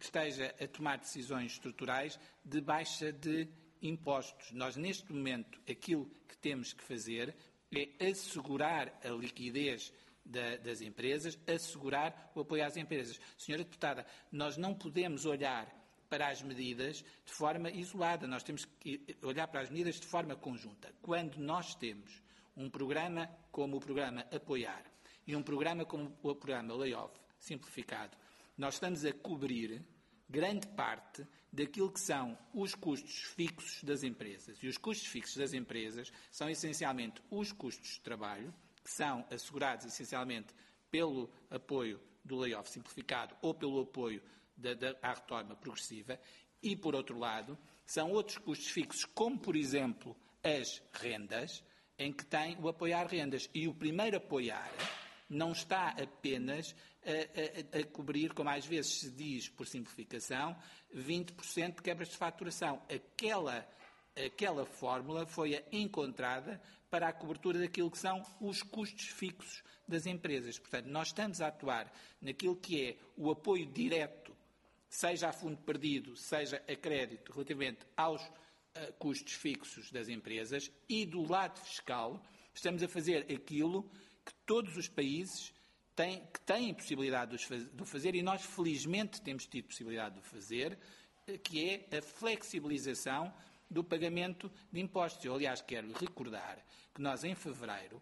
esteja a tomar decisões estruturais de baixa de impostos. Nós, neste momento, aquilo que temos que fazer é assegurar a liquidez da, das empresas, assegurar o apoio às empresas. Senhora Deputada, nós não podemos olhar para as medidas de forma isolada, nós temos que olhar para as medidas de forma conjunta. Quando nós temos um programa como o programa Apoiar e um programa como o programa Layoff simplificado, nós estamos a cobrir grande parte daquilo que são os custos fixos das empresas. E os custos fixos das empresas são essencialmente os custos de trabalho, que são assegurados essencialmente pelo apoio do layoff simplificado ou pelo apoio da, da, à reforma progressiva, e, por outro lado, são outros custos fixos, como, por exemplo, as rendas, em que tem o apoiar rendas. E o primeiro apoiar não está apenas a, a, a cobrir, como às vezes se diz por simplificação, vinte por cento de quebras de faturação. Aquela, aquela fórmula foi encontrada para a cobertura daquilo que são os custos fixos das empresas. Portanto, nós estamos a atuar naquilo que é o apoio direto, seja a fundo perdido, seja a crédito, relativamente aos uh, custos fixos das empresas, e do lado fiscal estamos a fazer aquilo que todos os países têm, que têm possibilidade de o fazer, e nós felizmente temos tido possibilidade de o fazer, que é a flexibilização do pagamento de impostos. Eu, aliás, quero recordar que nós, em fevereiro,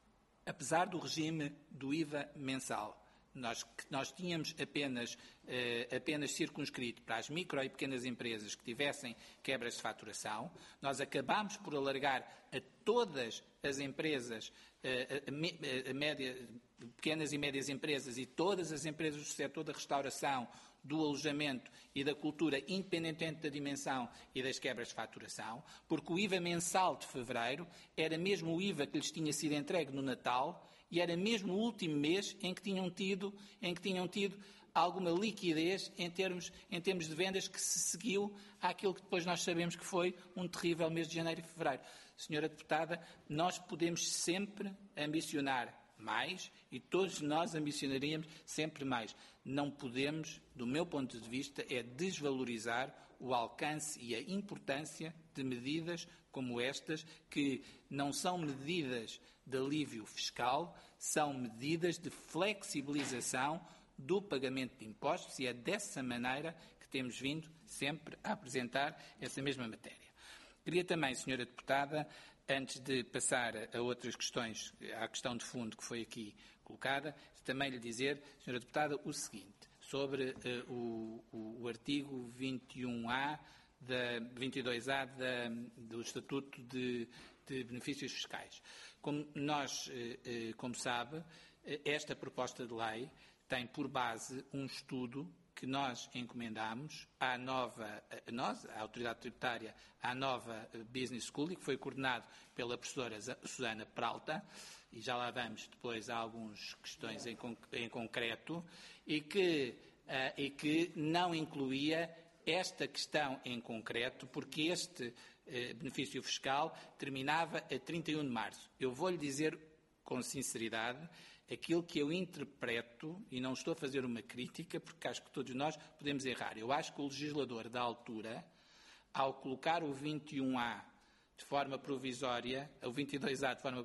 apesar do regime do I V A mensal, nós, nós tínhamos apenas, eh, apenas circunscrito para as micro e pequenas empresas que tivessem quebras de faturação, nós acabámos por alargar a todas as empresas, eh, a, a média, pequenas e médias empresas e todas as empresas do setor da restauração, do alojamento e da cultura, independentemente da dimensão e das quebras de faturação, porque o I V A mensal de fevereiro era mesmo o I V A que lhes tinha sido entregue no Natal e era mesmo o último mês em que tinham tido, em que tinham tido alguma liquidez em termos, em termos de vendas, que se seguiu àquilo que depois nós sabemos que foi um terrível mês de janeiro e fevereiro. Senhora Deputada, nós podemos sempre ambicionar mais, e todos nós ambicionaríamos sempre mais. Não podemos, do meu ponto de vista, é desvalorizar o alcance e a importância de medidas como estas, que não são medidas de alívio fiscal, são medidas de flexibilização do pagamento de impostos, e é dessa maneira que temos vindo sempre a apresentar essa mesma matéria. Queria também, Senhora Deputada, antes de passar a outras questões, à questão de fundo que foi aqui colocada, também lhe dizer, Senhora Deputada, o seguinte, sobre uh, o, o, o artigo vinte e um A, da, vinte e dois A da, do Estatuto de, de Benefícios Fiscais. Como nós, uh, uh, como sabe, uh, esta proposta de lei tem por base um estudo que nós encomendamos à nova, a nós, à Autoridade Tributária, à nova Business School, e que foi coordenado pela professora Susana Peralta, e já lá vamos depois a algumas questões em, em concreto, e que, uh, e que não incluía esta questão em concreto, porque este uh, benefício fiscal terminava a trinta e um de março. Eu vou-lhe dizer com sinceridade aquilo que eu interpreto, e não estou a fazer uma crítica, porque acho que todos nós podemos errar. Eu acho que o legislador da altura, ao colocar o vinte e um A de forma provisória, o vinte e dois A de forma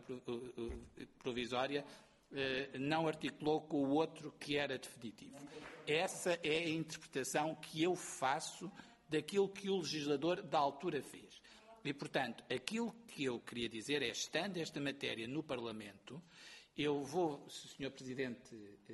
provisória, não articulou com o outro que era definitivo. Essa é a interpretação que eu faço daquilo que o legislador da altura fez. E, portanto, aquilo que eu queria dizer é, estando esta matéria no Parlamento, eu vou, se o senhor Presidente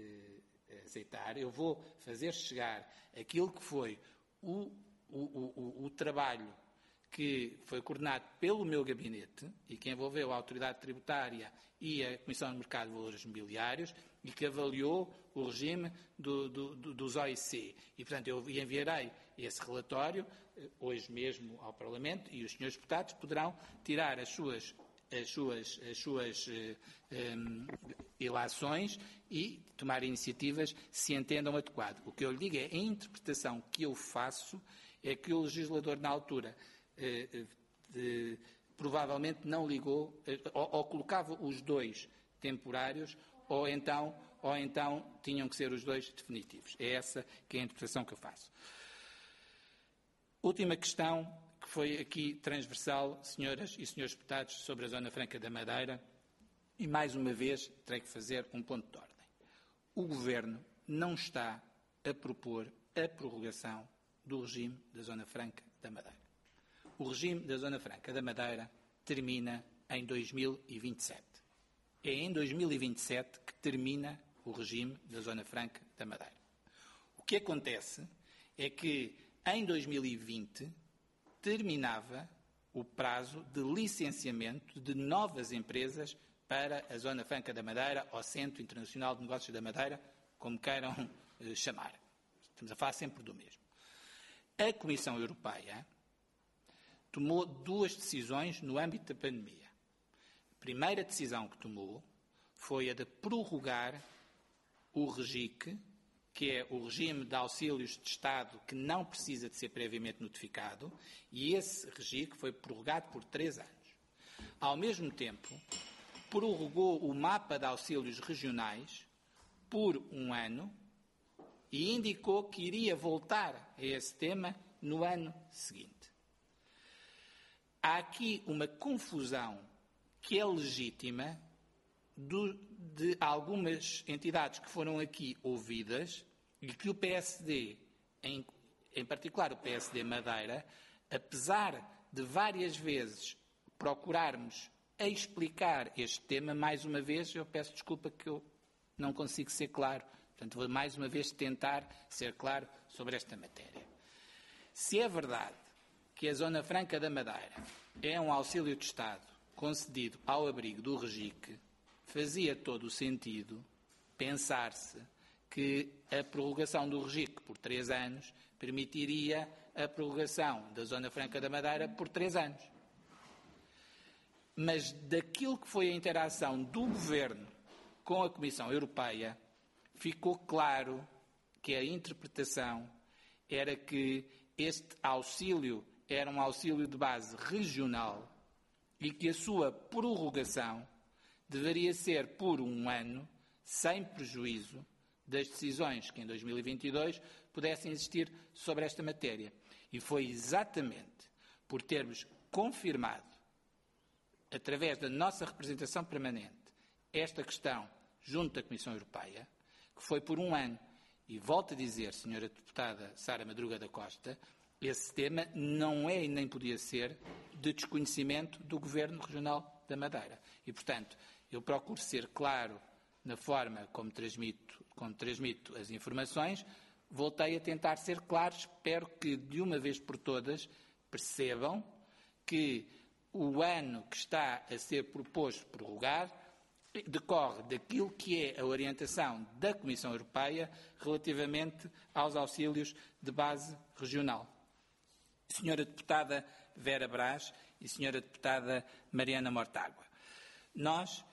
eh, aceitar, eu vou fazer chegar aquilo que foi o, o, o, o trabalho que foi coordenado pelo meu gabinete e que envolveu a Autoridade Tributária e a Comissão de Mercado de Valores Mobiliários e que avaliou o regime do, do, do, dos O I C. E, portanto, eu enviarei esse relatório hoje mesmo ao Parlamento, e os senhores deputados poderão tirar as suas as suas, as suas um, ilações e tomar iniciativas se entendam adequado. O que eu lhe digo é, a interpretação que eu faço é que o legislador na altura eh, eh, provavelmente não ligou, eh, ou, ou colocava os dois temporários, ou então ou então tinham que ser os dois definitivos. É essa que é a interpretação que eu faço. Última questão, que foi aqui transversal, senhoras e senhores deputados, sobre a Zona Franca da Madeira, e mais uma vez terei que fazer um ponto de ordem. O Governo não está a propor a prorrogação do regime da Zona Franca da Madeira. O regime da Zona Franca da Madeira termina em dois mil e vinte e sete. É em dois mil e vinte e sete que termina o regime da Zona Franca da Madeira. O que acontece é que em dois mil e vinte terminava o prazo de licenciamento de novas empresas para a Zona Franca da Madeira, ou Centro Internacional de Negócios da Madeira, como queiram eh, chamar. Estamos a falar sempre do mesmo. A Comissão Europeia tomou duas decisões no âmbito da pandemia. A primeira decisão que tomou foi a de prorrogar o REGIC, que é o regime de auxílios de Estado que não precisa de ser previamente notificado, e esse REGIC foi prorrogado por três anos. Ao mesmo tempo, prorrogou o mapa de auxílios regionais por um ano e indicou que iria voltar a esse tema no ano seguinte. Há aqui uma confusão que é legítima do, de algumas entidades que foram aqui ouvidas e que o P S D, em, em particular o P S D Madeira, apesar de várias vezes procurarmos a explicar este tema, mais uma vez, eu peço desculpa que eu não consigo ser claro. Portanto, vou mais uma vez tentar ser claro sobre esta matéria. Se é verdade que a Zona Franca da Madeira é um auxílio de Estado concedido ao abrigo do REGIC, fazia todo o sentido pensar-se que a prorrogação do REGIC por três anos permitiria a prorrogação da Zona Franca da Madeira por três anos. Mas daquilo que foi a interação do Governo com a Comissão Europeia, ficou claro que a interpretação era que este auxílio era um auxílio de base regional e que a sua prorrogação deveria ser por um ano, sem prejuízo das decisões que em dois mil e vinte e dois pudessem existir sobre esta matéria. E foi exatamente por termos confirmado, através da nossa representação permanente, esta questão junto da Comissão Europeia, que foi por um ano. E volto a dizer, senhora deputada Sara Madruga da Costa, esse tema não é e nem podia ser de desconhecimento do Governo Regional da Madeira. E, portanto, eu procuro ser claro na forma como transmito, como transmito as informações. Voltei a tentar ser claro. Espero que, de uma vez por todas, percebam que o ano que está a ser proposto prorrogar decorre daquilo que é a orientação da Comissão Europeia relativamente aos auxílios de base regional. Senhora Deputada Vera Brás e Senhora Deputada Mariana Mortágua, nós,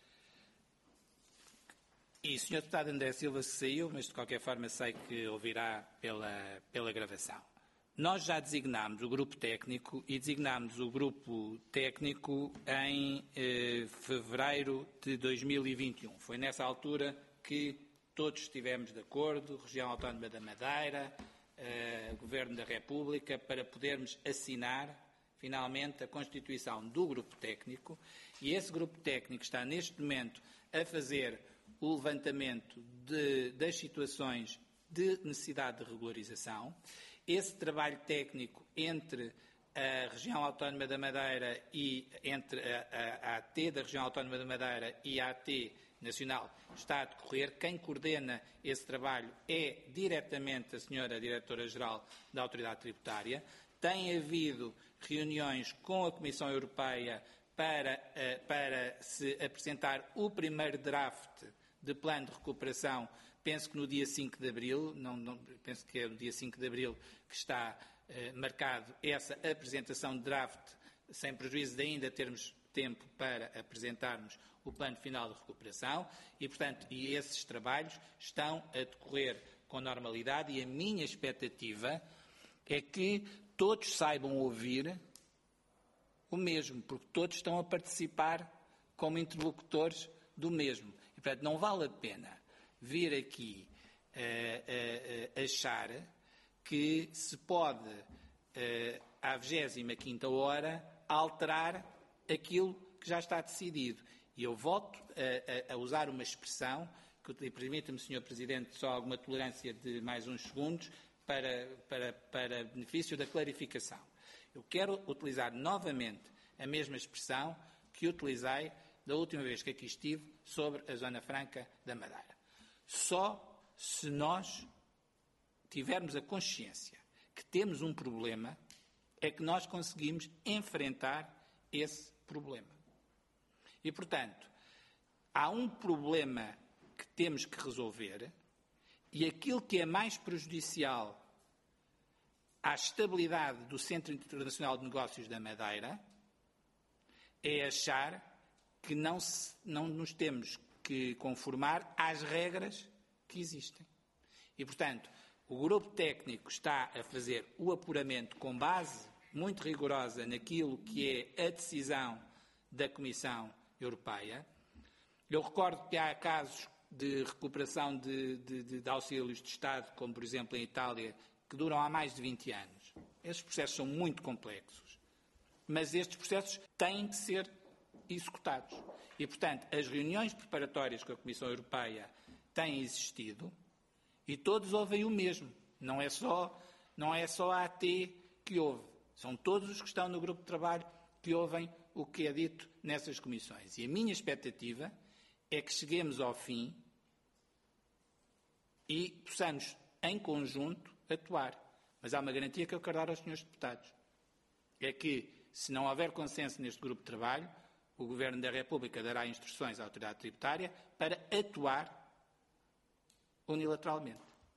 e Senhor Deputado André Silva se saiu, mas de qualquer forma sei que ouvirá pela, pela gravação. Nós já designámos o grupo técnico e designámos o grupo técnico em eh, fevereiro de dois mil e vinte e um. Foi nessa altura que todos estivemos de acordo, Região Autónoma da Madeira, eh, Governo da República, para podermos assinar finalmente a constituição do grupo técnico, e esse grupo técnico está neste momento a fazer o levantamento de, das situações de necessidade de regularização. Esse trabalho técnico entre a Região Autónoma da Madeira e entre a, a, a AT da Região Autónoma da Madeira e a AT Nacional está a decorrer. Quem coordena esse trabalho é diretamente a senhora Diretora-Geral da Autoridade Tributária. Tem havido reuniões com a Comissão Europeia para, para se apresentar o primeiro draft de plano de recuperação. Penso que no dia cinco de abril, não, não, penso que é no dia cinco de abril que está eh, marcado essa apresentação de draft, sem prejuízo de ainda termos tempo para apresentarmos o plano final de recuperação e, portanto, e esses trabalhos estão a decorrer com normalidade e a minha expectativa é que todos saibam ouvir o mesmo, porque todos estão a participar como interlocutores do mesmo. E, portanto, não vale a pena vir aqui uh, uh, uh, achar que se pode, uh, à vigésima quinta hora, alterar aquilo que já está decidido. E eu volto a, a, a usar uma expressão, que permita-me, senhor Presidente, só alguma tolerância de mais uns segundos, para, para, para benefício da clarificação. Eu quero utilizar novamente a mesma expressão que utilizei da última vez que aqui estive sobre a Zona Franca da Madeira. Só se nós tivermos a consciência que temos um problema, é que nós conseguimos enfrentar esse problema. E, portanto, há um problema que temos que resolver e aquilo que é mais prejudicial à estabilidade do Centro Internacional de Negócios da Madeira é achar que não, se, não nos temos que conformar às regras que existem. E, portanto, o grupo técnico está a fazer o apuramento com base muito rigorosa naquilo que é a decisão da Comissão Europeia. Eu recordo que há casos de recuperação de, de, de, de auxílios de Estado, como por exemplo em Itália, que duram há mais de vinte anos. Esses processos são muito complexos, mas estes processos têm de ser executados. E, portanto, as reuniões preparatórias que a Comissão Europeia tem existido, e todos ouvem o mesmo. Não é só, não é só a AT que ouve. São todos os que estão no grupo de trabalho que ouvem o que é dito nessas comissões. E a minha expectativa é que cheguemos ao fim e possamos, em conjunto, atuar. Mas há uma garantia que eu quero dar aos senhores deputados. É que, se não houver consenso neste grupo de trabalho, o Governo da República dará instruções à Autoridade Tributária para atuar unilateralmente.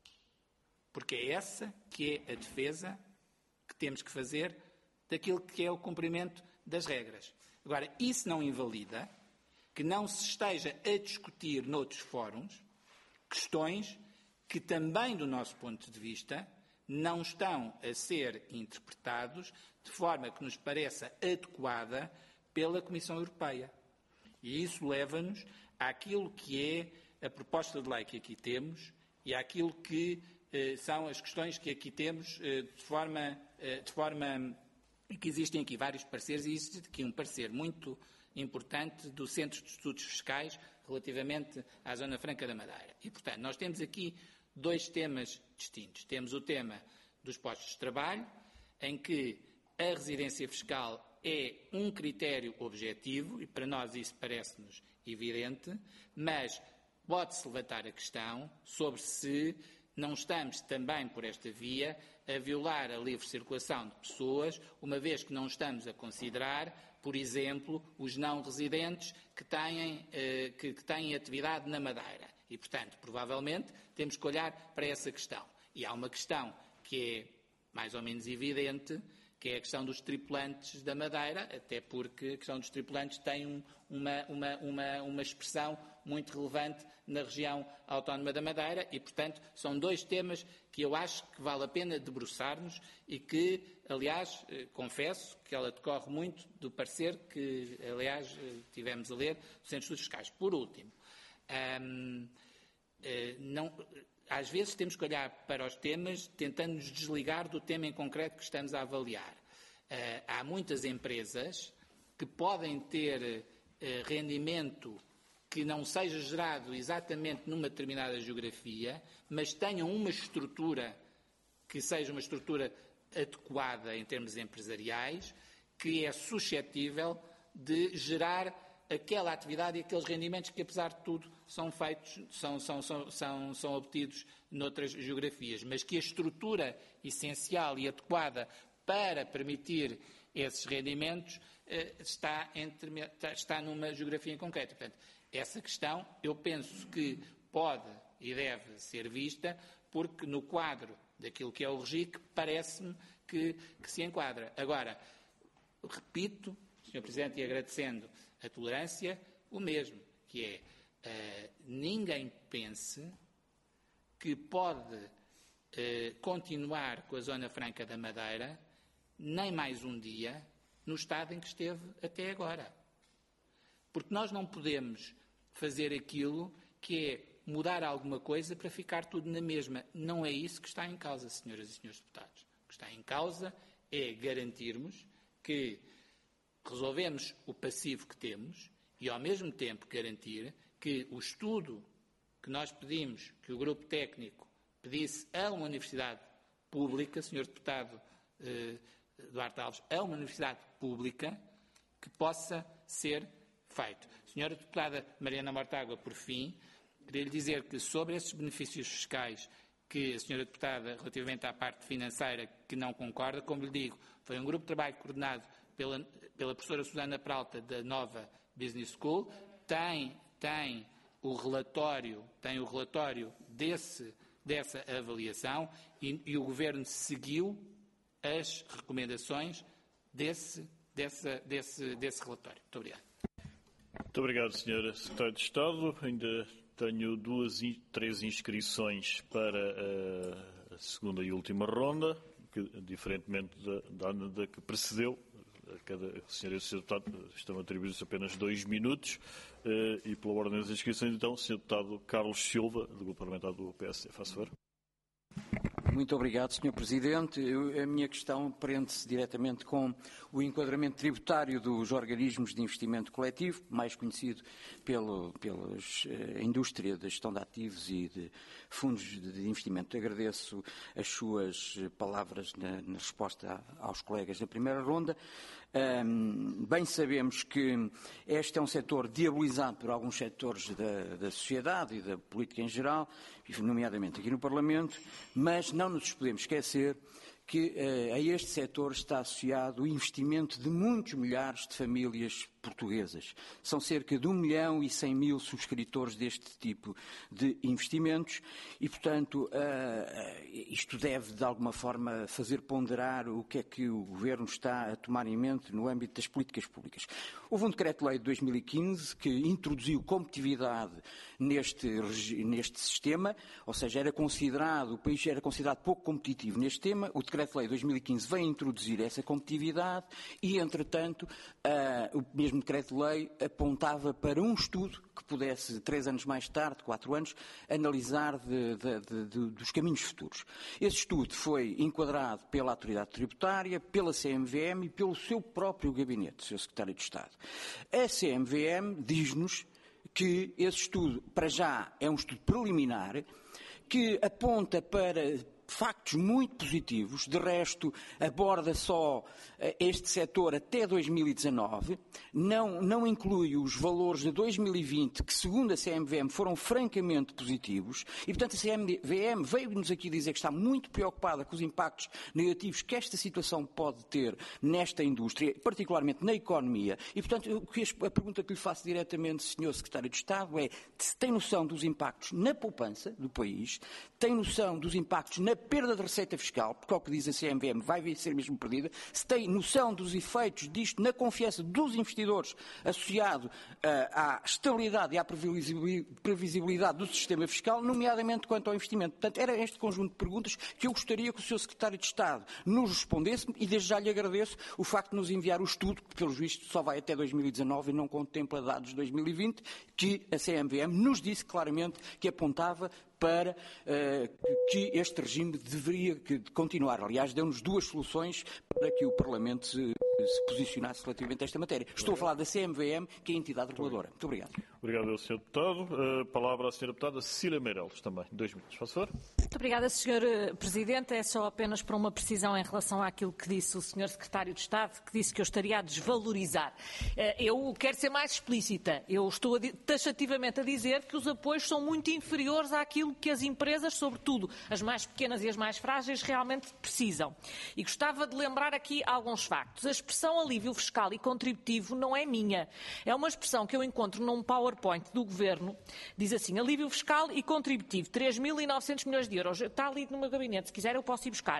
Porque é essa que é a defesa que temos que fazer daquilo que é o cumprimento das regras. Agora, isso não invalida que não se esteja a discutir noutros fóruns questões que também, do nosso ponto de vista, não estão a ser interpretados de forma que nos pareça adequada pela Comissão Europeia. E isso leva-nos àquilo que é a proposta de lei que aqui temos e àquilo que eh, são as questões que aqui temos eh, de forma, eh, de forma que existem aqui vários pareceres e existe aqui um parecer muito importante do Centro de Estudos Fiscais relativamente à Zona Franca da Madeira. E, portanto, nós temos aqui dois temas distintos. Temos o tema dos postos de trabalho, em que a residência fiscal é um critério objetivo, e para nós isso parece-nos evidente, mas pode-se levantar a questão sobre se não estamos também por esta via a violar a livre circulação de pessoas, uma vez que não estamos a considerar, por exemplo, os não residentes que têm, eh, que, que têm atividade na Madeira. E, portanto, provavelmente temos que olhar para essa questão. E há uma questão que é mais ou menos evidente, que é a questão dos tripulantes da Madeira, até porque a questão dos tripulantes tem um, uma, uma, uma, uma expressão muito relevante na região autónoma da Madeira e, portanto, são dois temas que eu acho que vale a pena debruçar-nos e que, aliás, eh, confesso que ela decorre muito do parecer que, aliás, eh, tivemos a ler do Centro de Estudos Fiscais. Por último, hum, eh, não... Às vezes temos que olhar para os temas tentando nos desligar do tema em concreto que estamos a avaliar. Uh, há muitas empresas que podem ter uh, rendimento que não seja gerado exatamente numa determinada geografia, mas tenham uma estrutura que seja uma estrutura adequada em termos empresariais, que é suscetível de gerar aquela atividade e aqueles rendimentos que, apesar de tudo, são feitos, são, são, são, são, são obtidos noutras geografias, mas que a estrutura essencial e adequada para permitir esses rendimentos eh, está, entre, está numa geografia em concreto. Portanto, essa questão eu penso que pode e deve ser vista, porque no quadro daquilo que é o RGIC parece-me que, que se enquadra. Agora, repito, senhor Presidente, e agradecendo a tolerância, o mesmo, que é uh, ninguém pense que pode uh, continuar com a Zona Franca da Madeira nem mais um dia no estado em que esteve até agora. Porque nós não podemos fazer aquilo que é mudar alguma coisa para ficar tudo na mesma. Não é isso que está em causa, senhoras e senhores deputados. O que está em causa é garantirmos que resolvemos o passivo que temos e, ao mesmo tempo, garantir que o estudo que nós pedimos, que o grupo técnico pedisse a uma universidade pública, senhor deputado eh, Duarte Alves, a uma universidade pública, que possa ser feito. Senhora deputada Mariana Mortágua, por fim, queria lhe dizer que sobre esses benefícios fiscais que a senhora deputada, relativamente à parte financeira, que não concorda, como lhe digo, foi um grupo de trabalho coordenado pela, pela professora Susana Peralta, da Nova Business School, tem, tem o relatório, tem o relatório desse, dessa avaliação e, e o Governo seguiu as recomendações desse, dessa, desse, desse relatório. Muito obrigado. Muito obrigado, senhora Secretária de Estado. Ainda tenho duas, três inscrições para a segunda e última ronda, que, diferentemente da, da, da que precedeu. A cada senhora e senhor deputado estão atribuídos apenas dois minutos. E pela ordem das inscrições, então, senhor deputado Carlos Silva, do Grupo Parlamentar do P S D. Faça favor. Muito obrigado, senhor Presidente. Eu, a minha questão prende-se diretamente com o enquadramento tributário dos organismos de investimento coletivo, mais conhecido pelo, pela uh, indústria da gestão de ativos e de fundos de investimento. Agradeço as suas palavras na, na resposta a, aos colegas da primeira ronda. Um, bem sabemos que este é um setor diabolizado por alguns setores da, da sociedade e da política em geral, nomeadamente aqui no Parlamento, mas não nos podemos esquecer que uh, a este setor está associado o investimento de muitos milhares de famílias portuguesas. São cerca de um milhão e cem mil subscritores deste tipo de investimentos e, portanto, uh, isto deve, de alguma forma, fazer ponderar o que é que o Governo está a tomar em mente no âmbito das políticas públicas. Houve um decreto-lei de dois mil e quinze que introduziu competitividade neste, neste sistema, ou seja, era considerado, o país era considerado pouco competitivo neste tema. O decreto-lei de dois mil e quinze veio introduzir essa competitividade e, entretanto, uh, o mesmo decreto-lei apontava para um estudo que pudesse, três anos mais tarde, quatro anos, analisar de, de, de, de, dos caminhos futuros. Esse estudo foi enquadrado pela Autoridade Tributária, pela C M V M e pelo seu próprio gabinete, senhor Secretário de Estado. A C M V M diz-nos que esse estudo, para já, é um estudo preliminar, que aponta para factos muito positivos, de resto aborda só este setor até dois mil e dezanove, não, não inclui os valores de dois mil e vinte, que segundo a C M V M foram francamente positivos, e portanto a C M V M veio-nos aqui dizer que está muito preocupada com os impactos negativos que esta situação pode ter nesta indústria, particularmente na economia, e portanto a pergunta que lhe faço diretamente, senhor Secretário de Estado, é se tem noção dos impactos na poupança do país, tem noção dos impactos na perda de receita fiscal, porque ao que diz a C M V M vai ser mesmo perdida, se tem noção dos efeitos disto na confiança dos investidores associado uh, à estabilidade e à previsibilidade do sistema fiscal, nomeadamente quanto ao investimento. Portanto, era este conjunto de perguntas que eu gostaria que o senhor Secretário de Estado nos respondesse e desde já lhe agradeço o facto de nos enviar o estudo, que pelos vistos só vai até dois mil e dezanove e não contempla dados de dois mil e vinte, que a C M V M nos disse claramente que apontava para uh, que este regime deveria continuar. Aliás, deu-nos duas soluções para que o Parlamento se, se posicionasse relativamente a esta matéria. Estou a falar da C M V M, que é a entidade reguladora. Muito obrigado. Obrigado, senhor Deputado. Uh, palavra à senhora Deputada Cecília Meireles, também. Dois minutos, faz favor. Muito obrigada, senhor Presidente. É só apenas para uma precisão em relação àquilo que disse o senhor Secretário de Estado, que disse que eu estaria a desvalorizar. Uh, eu quero ser mais explícita. Eu estou a, taxativamente a dizer que os apoios são muito inferiores àquilo que as empresas, sobretudo as mais pequenas e as mais frágeis, realmente precisam. E gostava de lembrar aqui alguns factos. A expressão alívio fiscal e contributivo não é minha. É uma expressão que eu encontro num PowerPoint do Governo. Diz assim, alívio fiscal e contributivo, três mil e novecentos milhões de euros. Está ali no meu gabinete, se quiser eu posso ir buscar.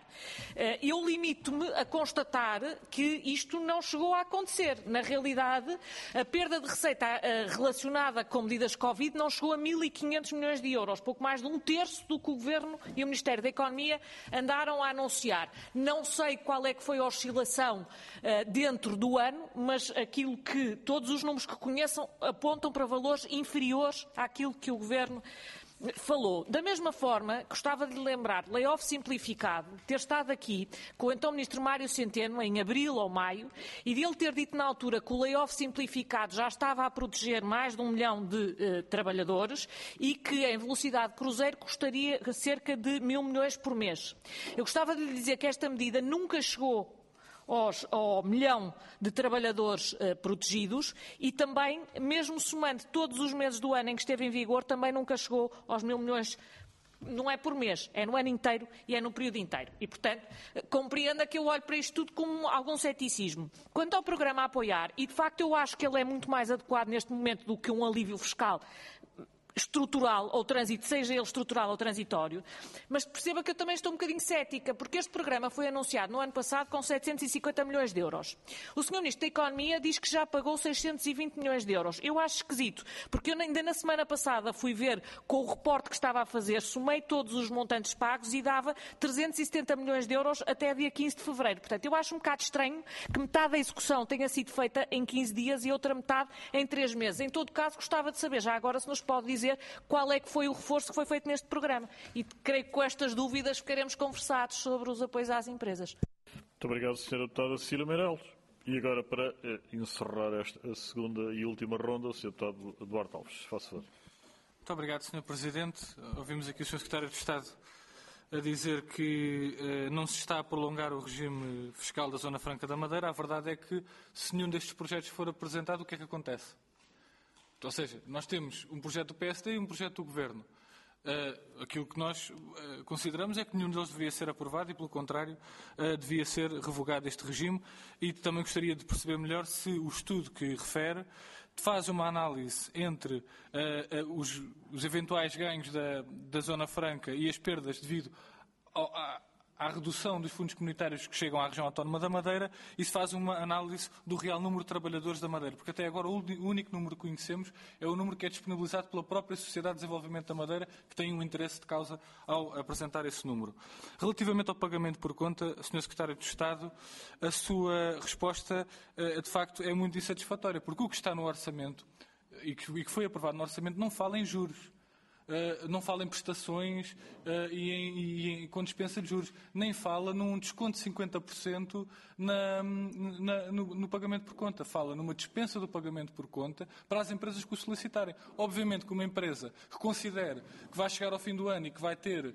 Eu limito-me a constatar que isto não chegou a acontecer. Na realidade, a perda de receita relacionada com medidas Covid não chegou a mil e quinhentos milhões de euros, pouco mais de um terço do que o Governo e o Ministério da Economia andaram a anunciar. Não sei qual é que foi a oscilação uh, dentro do ano, mas aquilo que todos os números que conheçam apontam para valores inferiores àquilo que o Governo falou. Da mesma forma, gostava de lhe lembrar, layoff simplificado, ter estado aqui com o então Ministro Mário Centeno em abril ou maio e de ele ter dito na altura que o layoff simplificado já estava a proteger mais de um milhão de eh, trabalhadores e que em velocidade cruzeiro custaria cerca de mil milhões por mês. Eu gostava de lhe dizer que esta medida nunca chegou Aos, ao milhão de trabalhadores uh, protegidos e também, mesmo somando todos os meses do ano em que esteve em vigor, também nunca chegou aos mil milhões, não é por mês, é no ano inteiro e é no período inteiro. E, portanto, compreenda que eu olho para isto tudo com algum ceticismo. Quanto ao programa a apoiar, e de facto eu acho que ele é muito mais adequado neste momento do que um alívio fiscal estrutural ou trânsito, seja ele estrutural ou transitório, mas perceba que eu também estou um bocadinho cética, porque este programa foi anunciado no ano passado com setecentos e cinquenta milhões de euros. O senhor Ministro da Economia diz que já pagou seiscentos e vinte milhões de euros. Eu acho esquisito, porque eu ainda na semana passada fui ver com o reporte que estava a fazer, somei todos os montantes pagos e dava trezentos e setenta milhões de euros até dia quinze de fevereiro. Portanto, eu acho um bocado estranho que metade da execução tenha sido feita em quinze dias e outra metade em três meses. Em todo caso, gostava de saber, já agora, se nos pode dizer qual é que foi o reforço que foi feito neste programa. E creio que com estas dúvidas ficaremos conversados sobre os apoios às empresas. Muito obrigado, senhora Deputada Cecília Meireles. E agora, para eh, encerrar esta a segunda e última ronda, o senhor Deputado Duarte Alves. Faça favor. Muito obrigado, senhor Presidente. Ouvimos aqui o senhor Secretário de Estado a dizer que eh, não se está a prolongar o regime fiscal da Zona Franca da Madeira. A verdade é que, se nenhum destes projetos for apresentado, o que é que acontece? Ou seja, nós temos um projeto do P S D e um projeto do Governo. Uh, aquilo que nós uh, consideramos é que nenhum deles devia ser aprovado e, pelo contrário, uh, devia ser revogado este regime. E também gostaria de perceber melhor se o estudo que refere faz uma análise entre uh, uh, os, os eventuais ganhos da, da Zona Franca e as perdas devido ao, a, à redução dos fundos comunitários que chegam à região autónoma da Madeira e se faz uma análise do real número de trabalhadores da Madeira, porque até agora o único número que conhecemos é o número que é disponibilizado pela própria Sociedade de Desenvolvimento da Madeira, que tem um interesse de causa ao apresentar esse número. Relativamente ao pagamento por conta, senhor Secretário de Estado, a sua resposta, de facto, é muito insatisfatória, porque o que está no orçamento e que foi aprovado no orçamento não fala em juros. Uh, não fala em prestações uh, e, em, e em, com dispensa de juros, nem fala num desconto de cinquenta por cento na, na, no, no pagamento por conta. Fala numa dispensa do pagamento por conta para as empresas que o solicitarem. Obviamente que uma empresa que considere que vai chegar ao fim do ano e que vai ter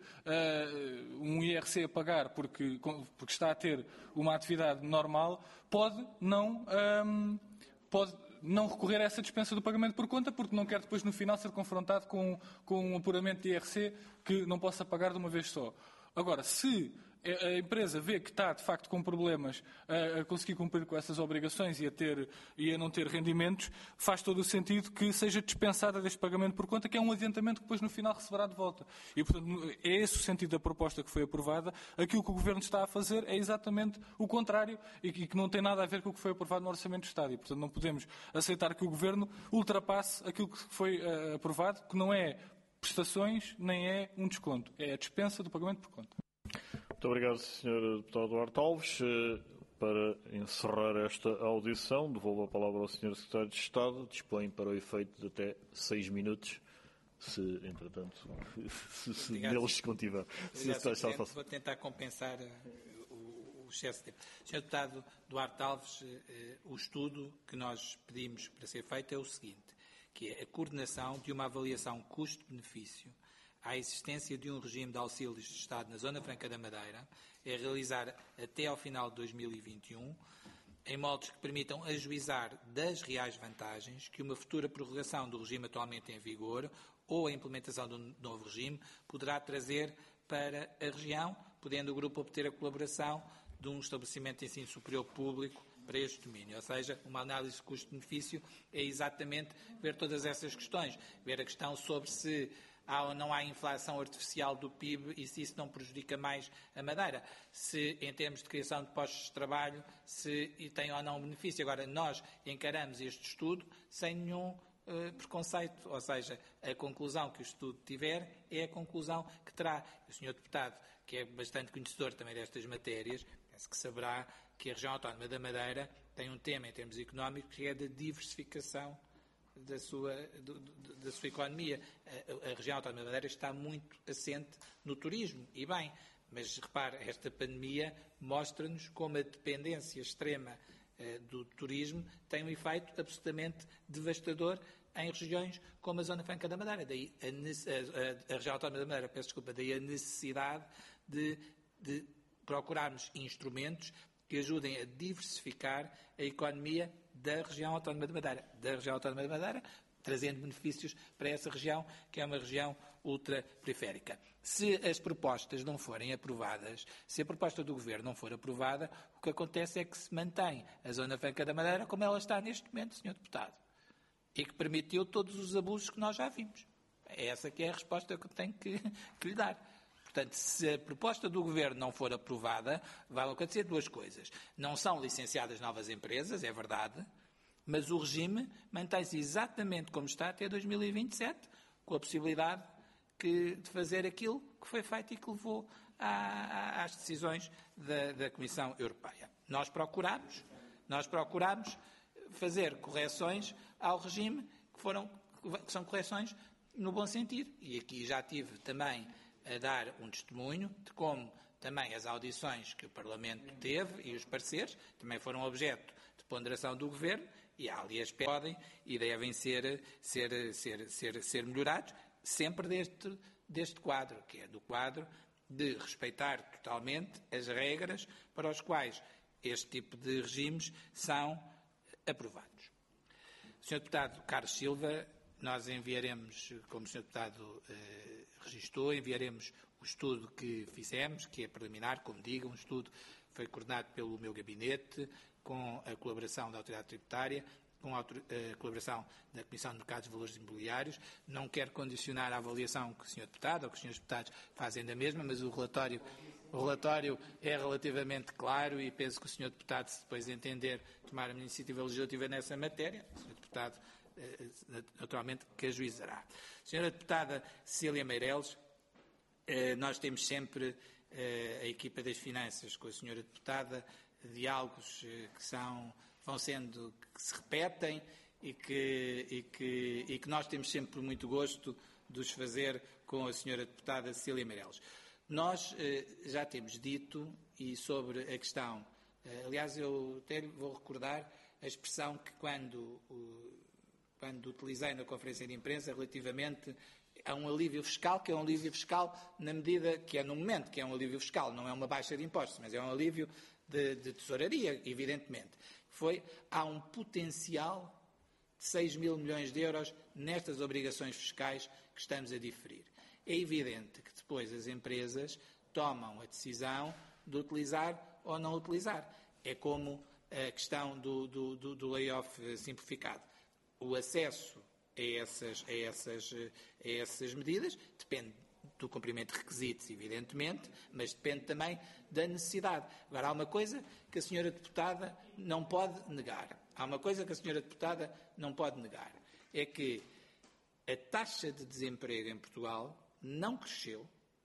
uh, um I R C a pagar porque, porque está a ter uma atividade normal, pode não... Um, pode não recorrer a essa dispensa do pagamento por conta, porque não quer depois, no final, ser confrontado com, com um apuramento de I R C que não possa pagar de uma vez só. Agora, se a empresa vê que está, de facto, com problemas a, a conseguir cumprir com essas obrigações e a, ter, e a não ter rendimentos, faz todo o sentido que seja dispensada deste pagamento por conta, que é um adiantamento que depois, no final, receberá de volta. E, portanto, é esse o sentido da proposta que foi aprovada. Aquilo que o Governo está a fazer é exatamente o contrário e que não tem nada a ver com o que foi aprovado no Orçamento do Estado. E, portanto, não podemos aceitar que o Governo ultrapasse aquilo que foi uh, aprovado, que não é prestações nem é um desconto, é a dispensa do pagamento por conta. Muito obrigado, senhor Deputado Duarte Alves. Para encerrar esta audição, devolvo a palavra ao senhor Secretário de Estado. Dispõe para o efeito de até seis minutos, se, entretanto, se, se neles se contiver. Obrigado, vou tentar compensar o, o excesso de tempo. senhor Deputado Duarte Alves, o estudo que nós pedimos para ser feito é o seguinte, que é a coordenação de uma avaliação custo-benefício à existência de um regime de auxílios de Estado na Zona Franca da Madeira, é realizar até ao final de dois mil e vinte e um, em modos que permitam ajuizar das reais vantagens que uma futura prorrogação do regime atualmente em vigor ou a implementação de um novo regime poderá trazer para a região, podendo o grupo obter a colaboração de um estabelecimento de ensino superior público para este domínio. Ou seja, uma análise de custo-benefício é exatamente ver todas essas questões, ver a questão sobre se há ou não há inflação artificial do P I B e se isso não prejudica mais a Madeira. Se, em termos de criação de postos de trabalho, se tem ou não benefício. Agora, nós encaramos este estudo sem nenhum uh, preconceito. Ou seja, a conclusão que o estudo tiver é a conclusão que terá. O senhor Deputado, que é bastante conhecedor também destas matérias, penso que saberá que a região autónoma da Madeira tem um tema em termos económicos que é da diversificação da sua, do, do, da sua economia. A, a região autónoma da Madeira está muito assente no turismo, e bem, mas repare, esta pandemia mostra-nos como a dependência extrema eh, do turismo tem um efeito absolutamente devastador em regiões como a Zona Franca da Madeira. Daí a, a, a, a região autónoma da Madeira, peço desculpa, daí a necessidade de, de procurarmos instrumentos que ajudem a diversificar a economia da região autónoma de Madeira, da região autónoma de Madeira, trazendo benefícios para essa região, que é uma região ultraperiférica. Se as propostas não forem aprovadas, se a proposta do Governo não for aprovada, o que acontece é que se mantém a Zona Franca da Madeira como ela está neste momento, senhor Deputado, e que permitiu todos os abusos que nós já vimos. É essa que é a resposta que eu tenho que, que lhe dar. Portanto, se a proposta do Governo não for aprovada, vão acontecer duas coisas. Não são licenciadas novas empresas, é verdade, mas o regime mantém-se exatamente como está até dois mil e vinte e sete, com a possibilidade que, de fazer aquilo que foi feito e que levou à, às decisões da, da Comissão Europeia. Nós procuramos, nós procuramos fazer correções ao regime que, foram, que são correções no bom sentido. E aqui já tive também a dar um testemunho de como também as audições que o Parlamento teve e os pareceres também foram objeto de ponderação do Governo, e há ali aspectos que podem e devem ser, ser, ser, ser, ser melhorados, sempre deste, deste quadro, que é do quadro de respeitar totalmente as regras para os quais este tipo de regimes são aprovados. senhor Deputado Carlos Silva, nós enviaremos, como o senhor Deputado eh, registou, enviaremos o estudo que fizemos, que é preliminar, como digo, um estudo que foi coordenado pelo meu gabinete, com a colaboração da Autoridade Tributária, com a colaboração da Comissão de Mercados de Valores Imobiliários. Não quero condicionar a avaliação que o senhor Deputado ou que os senhores Deputados fazem da mesma, mas o relatório, o relatório é relativamente claro e penso que o senhor Deputado, se depois entender tomar uma iniciativa legislativa nessa matéria, o senhor Deputado naturalmente que ajuizará. Senhora Deputada Cecília Meireles, nós temos sempre a equipa das finanças com a senhora Deputada diálogos que são, vão sendo, que se repetem e que, e, que, e que nós temos sempre muito gosto de os fazer com a senhora Deputada Cecília Meireles. Nós já temos dito, e sobre a questão, aliás, eu até vou recordar a expressão que quando quando utilizei na conferência de imprensa relativamente a um alívio fiscal, que é um alívio fiscal na medida que é no momento, que é um alívio fiscal, não é uma baixa de impostos, mas é um alívio de, de tesouraria, evidentemente. Foi, há um potencial de seis mil milhões de euros nestas obrigações fiscais que estamos a diferir. É evidente que depois as empresas tomam a decisão de utilizar ou não utilizar. É como a questão do, do, do, do layoff simplificado. O acesso a essas, a, essas, a essas medidas depende do cumprimento de requisitos, evidentemente, mas depende também da necessidade. Agora, há uma coisa que a senhora Deputada não pode negar. Há uma coisa que a senhora Deputada não pode negar. É que a taxa de desemprego em Portugal não cresceu,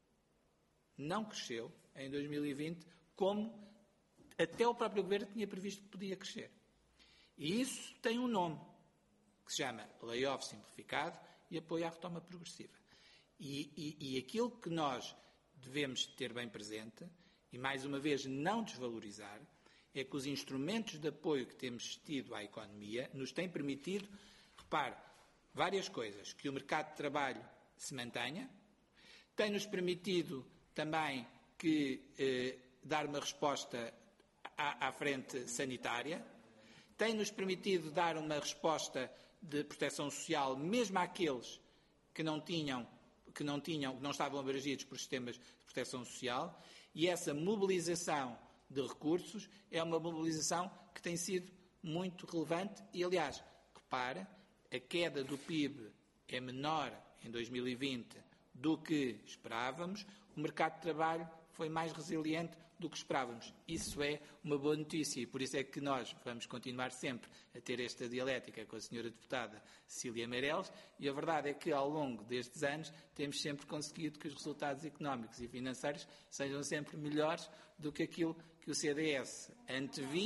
não cresceu em dois mil e vinte como até o próprio Governo tinha previsto que podia crescer. E isso tem um nome, que se chama layoff simplificado e apoio à retoma progressiva. E, e, e aquilo que nós devemos ter bem presente, e mais uma vez não desvalorizar, é que os instrumentos de apoio que temos tido à economia nos têm permitido, repare, várias coisas, que o mercado de trabalho se mantenha, tem-nos permitido também que, eh, dar uma resposta à, à frente sanitária, tem-nos permitido dar uma resposta de proteção social, mesmo àqueles que não tinham, que não tinham, que não estavam abrangidos por sistemas de proteção social, e essa mobilização de recursos é uma mobilização que tem sido muito relevante e, aliás, repara, a queda do P I B é menor em dois mil e vinte do que esperávamos, o mercado de trabalho foi mais resiliente do que esperávamos. Isso é uma boa notícia e por isso é que nós vamos continuar sempre a ter esta dialética com a senhora Deputada Cecília Meireles, e a verdade é que ao longo destes anos temos sempre conseguido que os resultados económicos e financeiros sejam sempre melhores do que aquilo que o C D S antevia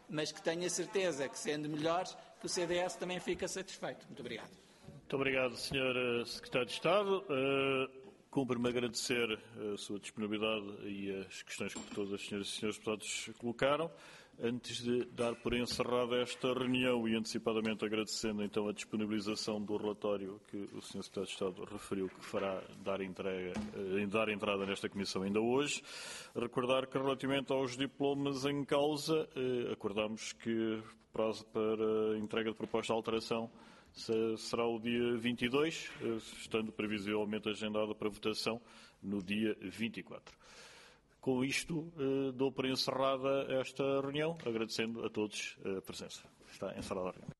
mas que tenho a certeza que, sendo melhores, que o C D S também fica satisfeito. Muito obrigado. Muito obrigado, senhor Secretário de Estado. Uh, Cumpre-me agradecer a sua disponibilidade e as questões que todas as senhoras e senhores deputados colocaram. Antes de dar por encerrada esta reunião e antecipadamente agradecendo então a disponibilização do relatório que o senhor Secretário de Estado referiu que fará dar, entrega, dar entrada nesta comissão ainda hoje, recordar que relativamente aos diplomas em causa, acordamos que o prazo para a entrega de proposta de alteração será o dia vinte e dois, estando previsivelmente agendada para votação no dia vinte e quatro. Com isto, dou por encerrada esta reunião, agradecendo a todos a presença. Está encerrada a reunião.